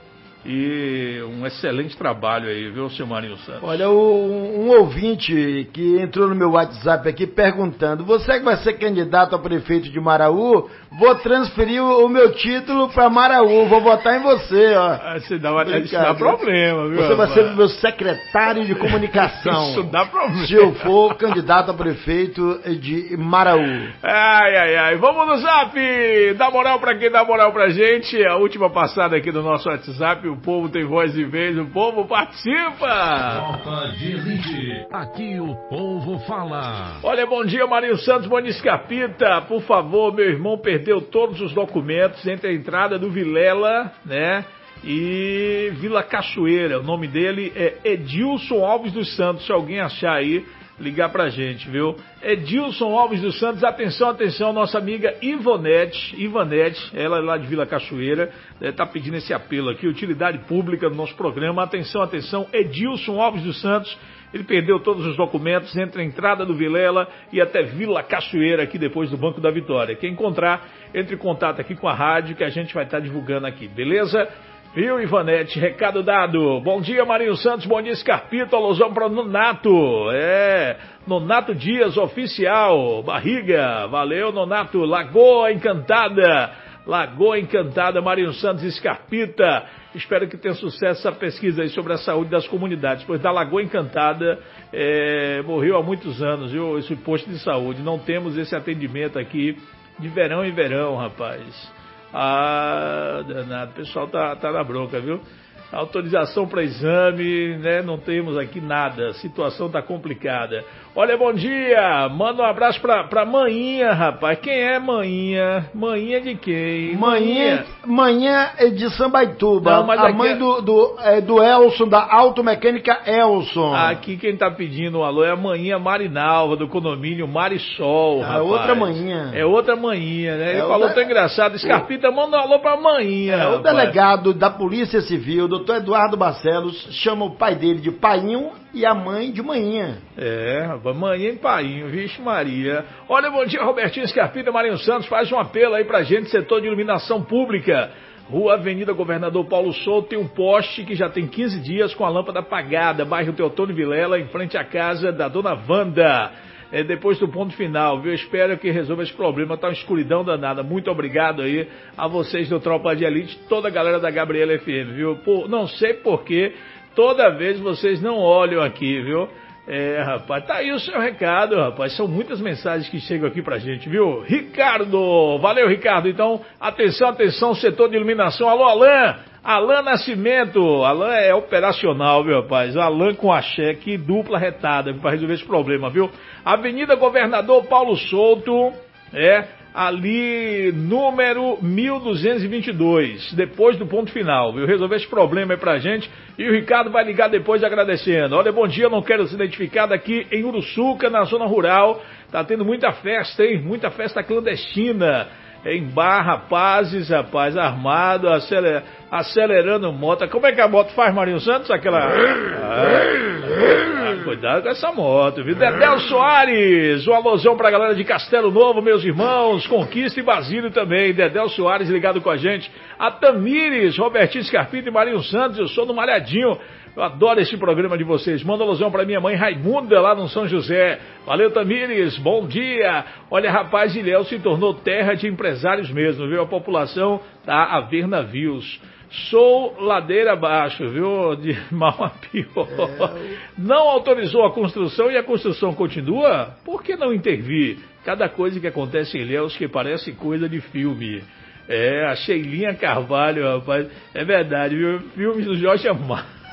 E um excelente trabalho aí, viu, seu Marinho Santos? Olha, o, um ouvinte que entrou no meu WhatsApp aqui perguntando: você que vai ser candidato a prefeito de Maraú, vou transferir o, o meu título para Maraú, vou votar em você, ó. Ah, isso dá, isso dá problema, viu? Você vai ser o meu secretário de comunicação. Isso dá problema. Se eu for candidato a prefeito de Maraú. Ai, ai, ai. Vamos no Zap! Dá moral pra quem dá moral pra gente. A última passada aqui do nosso WhatsApp. O povo tem voz de vez, o povo participa! Tropa de Elite, aqui o povo fala. Olha, bom dia, Marinho Santos, bom dia, Escapita. Por favor, meu irmão perdeu todos os documentos entre a entrada do Vilela, né, e Vila Cachoeira. O nome dele é Edilson Alves dos Santos. Se alguém achar aí, ligar pra gente, viu? Edilson Alves dos Santos, atenção, atenção, nossa amiga Ivonete, Ivanete, ela é lá de Vila Cachoeira, está pedindo esse apelo aqui, utilidade pública do nosso programa. Atenção, atenção, Edilson Alves dos Santos, ele perdeu todos os documentos entre a entrada do Vilela e até Vila Cachoeira, aqui depois do Banco da Vitória. Quem encontrar, entre em contato aqui com a rádio que a gente vai estar divulgando aqui, beleza? Viu, Ivanete? Recado dado. Bom dia, Marinho Santos. Bom dia, Scarpito. Alusão para Nonato. É, Nonato Dias, oficial. Barriga. Valeu, Nonato. Lagoa Encantada. Lagoa Encantada, Marinho Santos e Scarpita. Espero que tenha sucesso essa pesquisa aí sobre a saúde das comunidades, pois da Lagoa Encantada é, morreu há muitos anos, viu, esse posto de saúde. Não temos esse atendimento aqui de verão em verão, rapaz. Ah, danado, o pessoal tá, tá na bronca, viu? Autorização para exame, né? Não temos aqui nada, a situação tá complicada. Olha, bom dia, manda um abraço pra, pra Maninha, rapaz. Quem é Maninha? Maninha de quem? Maninha, Maninha é de Sambaituba. Não, mas a aqui... mãe do, do, é, do Elson, da Automecânica Elson. Aqui quem tá pedindo um alô é a Maninha Marinalva, do condomínio Marisol, é rapaz. outra Maninha. É outra Maninha, né? Ele é falou da... tão engraçado. Scarpita, manda um alô pra Maninha. É, o rapaz. delegado da Polícia Civil, doutor Eduardo Barcelos, chama o pai dele de Painho e a mãe de Maninha. É, rapaz, Maninha e Painho, vixe Maria. Olha, bom dia, Robertinho Scarpita, Marinho Santos, faz um apelo aí pra gente, setor de iluminação pública. Rua Avenida Governador Paulo Souto, tem um poste que já tem quinze dias com a lâmpada apagada, bairro Teotônio Vilela, em frente à casa da dona Wanda. É, depois do ponto final, viu? Eu espero que resolva esse problema, tá uma escuridão danada. Muito obrigado aí a vocês do Tropa de Elite, toda a galera da Gabriela F M, viu? Por, não sei porquê, toda vez vocês não olham aqui, viu? É, rapaz, tá aí o seu recado, rapaz. São muitas mensagens que chegam aqui pra gente, viu? Ricardo, valeu, Ricardo. Então, atenção, atenção, setor de iluminação. Alô, Alain, Alain Nascimento. Alain é operacional, viu, rapaz? Alain com a cheque dupla retada pra resolver esse problema, viu? Avenida Governador Paulo Souto, é, ali, número mil duzentos e vinte e dois, depois do ponto final, viu? Resolver esse problema aí pra gente. E o Ricardo vai ligar depois agradecendo. Olha, bom dia, não quero ser identificado aqui em Uruçuca, na zona rural. Tá tendo muita festa, hein? Muita festa clandestina. Em bar, rapazes, rapaz, armado, aceler... acelerando moto. Como é que a moto faz, Marinho Santos? Aquela... Ah, cuidado com essa moto, viu? Dedéu Soares, um alusão pra galera de Castelo Novo, meus irmãos, Conquista e Basílio também. Dedéu Soares ligado com a gente. A Tamires, Robertinho Scarpita e Marinho Santos, eu sou do Malhadinho. Eu adoro esse programa de vocês. Manda alusão pra minha mãe Raimunda, lá no São José. Valeu, Tamires. Bom dia. Olha, rapaz, Ilhéus se tornou terra de empresários mesmo, viu? A população tá a ver navios. Sou ladeira abaixo, viu? De mal a pior. É. Não autorizou a construção e a construção continua? Por que não intervir? Cada coisa que acontece em Ilhéus que parece coisa de filme. É, a Sheilinha Carvalho, rapaz. É verdade, viu? Filmes do Jorge Amado.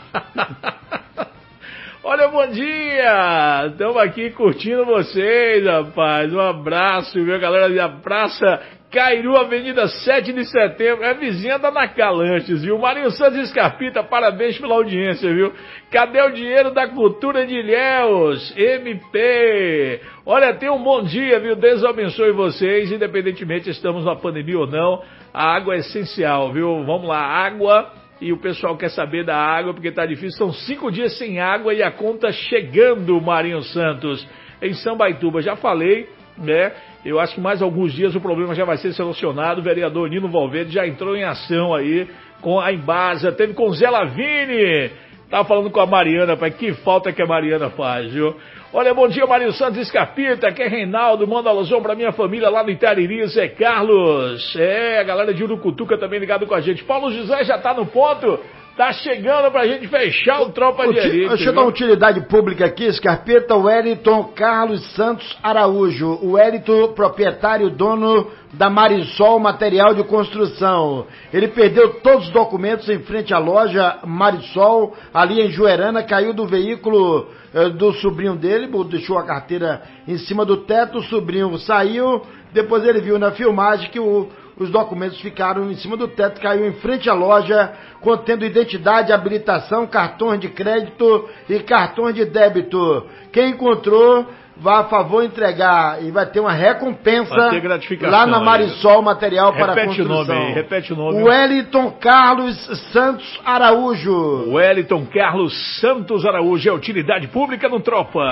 Olha, bom dia! Estamos aqui curtindo vocês, rapaz. Um abraço, viu, galera da Praça Cairu, Avenida sete de setembro. É vizinha da Nacalanches, viu? Marinho Santos e Scarpita, parabéns pela audiência, viu? Cadê o dinheiro da cultura de Ilhéus? M P! Olha, tenha um bom dia, viu? Deus abençoe vocês, independentemente se estamos na pandemia ou não. A água é essencial, viu? Vamos lá, água... E o pessoal quer saber da água, porque tá difícil. São cinco dias sem água e a conta chegando, Marinho Santos, em Sambaituba. Já falei, né, Eu acho que mais alguns dias o problema já vai ser solucionado. O vereador Nino Valverde já entrou em ação aí com a Embasa. Teve com o Zé Lavini. Tava falando com a Mariana, pai. Que falta que a Mariana faz, viu? Olha, bom dia, Marinho Santos Escapita. Aqui é Reinaldo. Manda alusão pra minha família lá no Itariri, Zé Carlos. É, a galera de Urucutuca também ligado com a gente. Paulo José já tá no ponto. Tá chegando pra gente fechar o Tropa de Elite. Deixa eu dar uma utilidade pública aqui, Scarpeta. O Wellington Carlos Santos Araújo. O Wellington, proprietário, dono da Marisol Material de Construção. Ele perdeu todos os documentos em frente à loja Marisol, ali em Juerana, caiu do veículo eh, do sobrinho dele, deixou a carteira em cima do teto, o sobrinho saiu, depois ele viu na filmagem que o os documentos ficaram em cima do teto, caiu em frente à loja, contendo identidade, habilitação, cartões de crédito e cartões de débito. Quem encontrou, vai a favor entregar e vai ter uma recompensa vai ter gratificação lá na Marisol aí. Material para repete Construção. O nome aí, repete o nome. Wellington Carlos Santos Araújo. Wellington Carlos Santos Araújo, é utilidade pública no Tropa.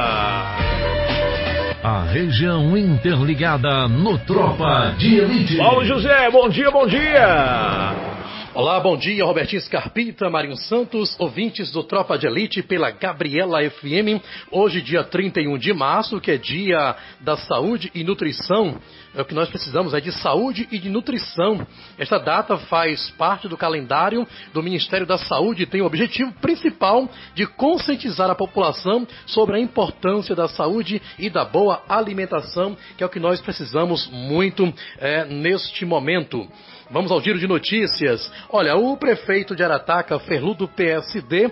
A região interligada no Tropa de Elite. Paulo José, bom dia, bom dia. Olá, bom dia, Robertinho Scarpita, Marinho Santos, ouvintes do Tropa de Elite pela Gabriela F M. Hoje, dia trinta e um de março, que é dia da saúde e nutrição. É o que nós precisamos, é de saúde e de nutrição. Esta data faz parte do calendário do Ministério da Saúde e tem o objetivo principal de conscientizar a população sobre a importância da saúde e da boa alimentação, que é o que nós precisamos muito é, neste momento. Vamos ao giro de notícias. Olha, o prefeito de Arataca, Ferlu do P S D,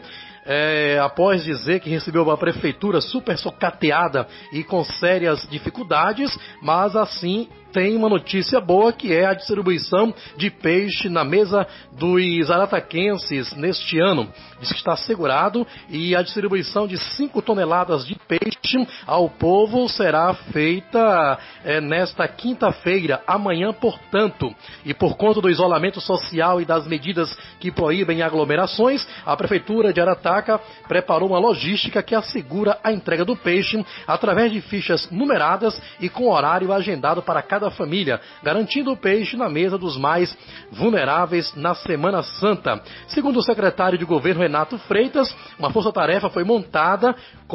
é, após dizer que recebeu uma prefeitura super socateada e com sérias dificuldades, mas assim tem uma notícia boa, que é a distribuição de peixe na mesa dos arataquenses neste ano. Diz que está assegurado e a distribuição de cinco toneladas de peixe ao povo será feita é, nesta quinta-feira, amanhã, portanto. E por conta do isolamento social e das medidas que proíbem aglomerações, a Prefeitura de Arataca preparou uma logística que assegura a entrega do peixe através de fichas numeradas e com horário agendado para cada família, garantindo o peixe na mesa dos mais vulneráveis na Semana Santa. Segundo o secretário de Governo Renato Freitas, uma força-tarefa foi montada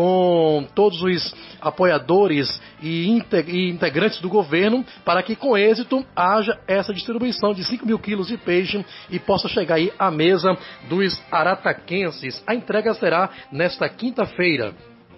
com todos os apoiadores e integrantes do governo para que com êxito haja essa distribuição de cinco mil quilos de peixe e possa chegar aí à mesa dos arataquenses. A entrega será nesta quinta-feira.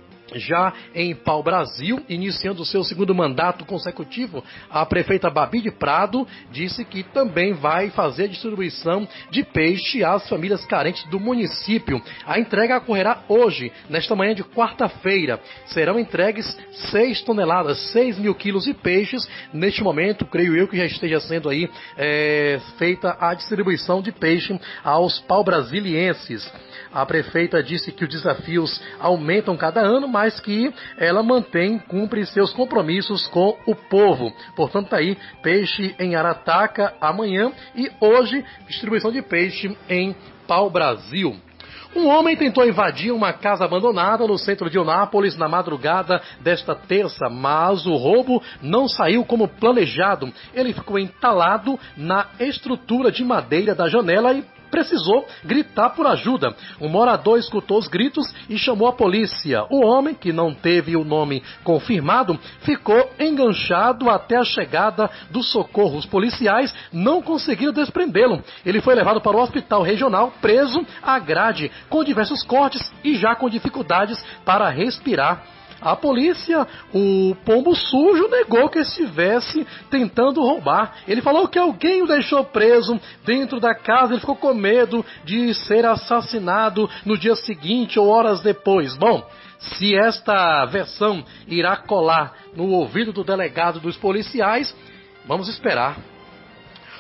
Já em Pau-Brasil, iniciando o seu segundo mandato consecutivo, a prefeita Babi de Prado disse que também vai fazer a distribuição de peixe às famílias carentes do município. A entrega ocorrerá hoje, nesta manhã de quarta-feira. Serão entregues seis toneladas, seis mil quilos de peixes. Neste momento, creio eu que já esteja sendo aí é, feita a distribuição de peixe aos pau-brasilienses. A prefeita disse que os desafios aumentam cada ano, mas que ela mantém, cumpre seus compromissos com o povo. Portanto, tá aí peixe em Arataca amanhã e hoje distribuição de peixe em Pau-Brasil. Um homem tentou invadir uma casa abandonada no centro de Eunápolis na madrugada desta terça, mas o roubo não saiu como planejado. Ele ficou entalado na estrutura de madeira da janela e precisou gritar por ajuda. Um morador escutou os gritos e chamou a polícia. O homem, que não teve o nome confirmado, ficou enganchado até a chegada do socorro. Os policiais não conseguiram desprendê-lo. Ele foi levado para o hospital regional, preso à grade, com diversos cortes e já com dificuldades para respirar. A polícia, o pombo sujo, negou que estivesse tentando roubar. Ele falou que alguém o deixou preso dentro da casa. Ele ficou com medo de ser assassinado no dia seguinte ou horas depois. Bom, se esta versão irá colar no ouvido do delegado dos policiais, vamos esperar.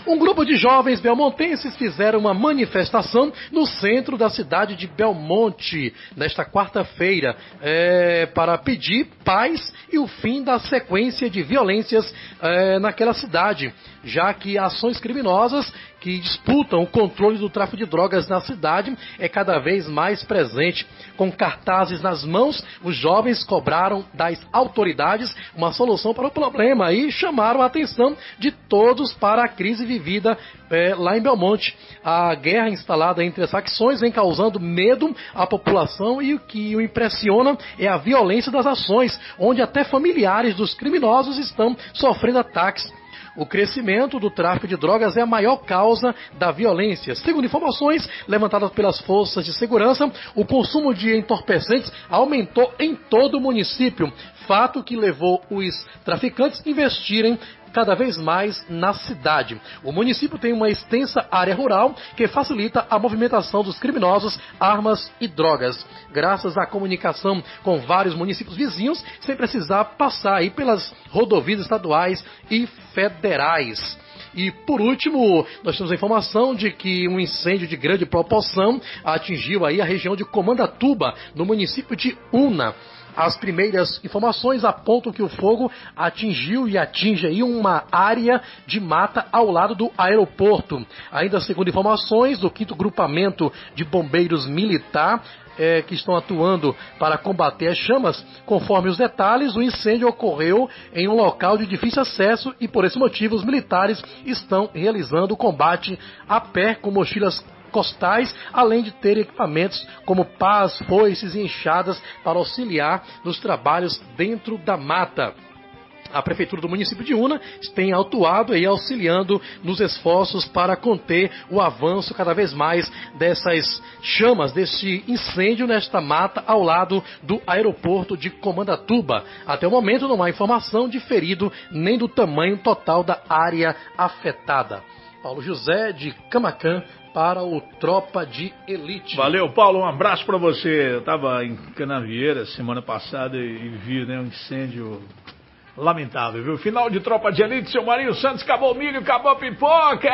Um grupo de jovens belmontenses fizeram uma manifestação no centro da cidade de Belmonte, nesta quarta-feira, é, para pedir paz e o fim da sequência de violências é, naquela cidade, já que ações criminosas que disputam o controle do tráfico de drogas na cidade é cada vez mais presente. Com cartazes nas mãos, os jovens cobraram das autoridades uma solução para o problema e chamaram a atenção de todos para a crise vivida é, lá em Belmonte. A guerra instalada entre as facções vem causando medo à população e o que o impressiona é a violência das ações, onde até familiares dos criminosos estão sofrendo ataques. O crescimento do tráfico de drogas é a maior causa da violência. Segundo informações levantadas pelas forças de segurança, o consumo de entorpecentes aumentou em todo o município, fato que levou os traficantes a investirem cada vez mais na cidade. O município tem uma extensa área rural que facilita a movimentação dos criminosos, armas e drogas. Graças à comunicação com vários municípios vizinhos, sem precisar passar aí pelas rodovias estaduais e federais. E, por último, nós temos a informação de que um incêndio de grande proporção atingiu aí a região de Comandatuba, no município de Una. As primeiras informações apontam que o fogo atingiu e atinge aí uma área de mata ao lado do aeroporto. Ainda segundo informações do quinto Grupamento de Bombeiros Militar, É, que estão atuando para combater as chamas, conforme os detalhes, o incêndio ocorreu em um local de difícil acesso e por esse motivo os militares estão realizando o combate a pé com mochilas costais, além de ter equipamentos como pás, foices e enxadas para auxiliar nos trabalhos dentro da mata. A Prefeitura do município de Una tem atuado e auxiliando nos esforços para conter o avanço cada vez mais dessas chamas, deste incêndio nesta mata ao lado do aeroporto de Comandatuba. Até o momento não há informação de ferido nem do tamanho total da área afetada. Paulo José de Camacan para o Tropa de Elite. Valeu, Paulo, um abraço para você. Eu estava em Canavieira semana passada e vi, né, um incêndio lamentável, viu? Final de Tropa de Elite, seu Marinho Santos, acabou o milho, acabou a pipoca!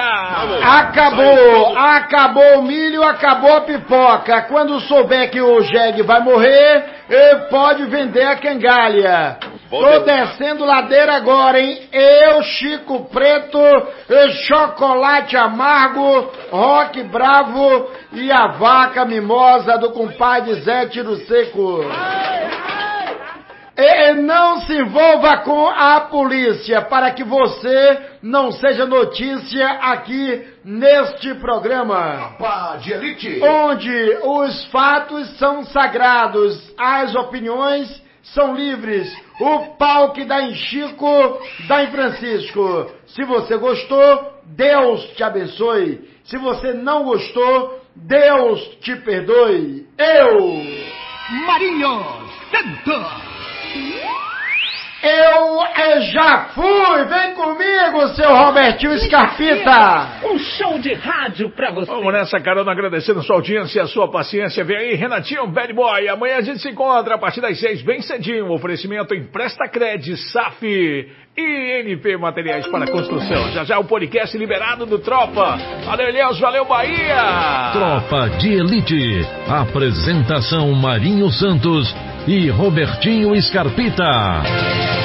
Acabou! Acabou o milho, acabou a pipoca. Quando souber que o jegue vai morrer, pode vender a cangalha. Tô descendo ladeira agora, hein? Eu, Chico Preto, chocolate amargo, rock bravo e a vaca mimosa do compadre Zé Tiro Seco. E não se envolva com a polícia para que você não seja notícia aqui neste programa. Tropa de Elite. Onde os fatos são sagrados, as opiniões são livres. O pau que dá em Chico, dá em Francisco. Se você gostou, Deus te abençoe. Se você não gostou, Deus te perdoe. Eu, Marinho Santos. Eu eh, já fui, vem comigo, seu Robertinho Scarpita. Um show de rádio pra você. Vamos nessa, carona, agradecendo a sua audiência e a sua paciência. Vem aí, Renatinho, Bad Boy. Amanhã a gente se encontra a partir das seis, bem cedinho. Oferecimento Empresta Cred, S A F e N P Materiais para Construção. Já já o podcast liberado do Tropa. Valeu, Elias, valeu, Bahia. Tropa de Elite. Apresentação Marinho Santos e Robertinho Scarpita.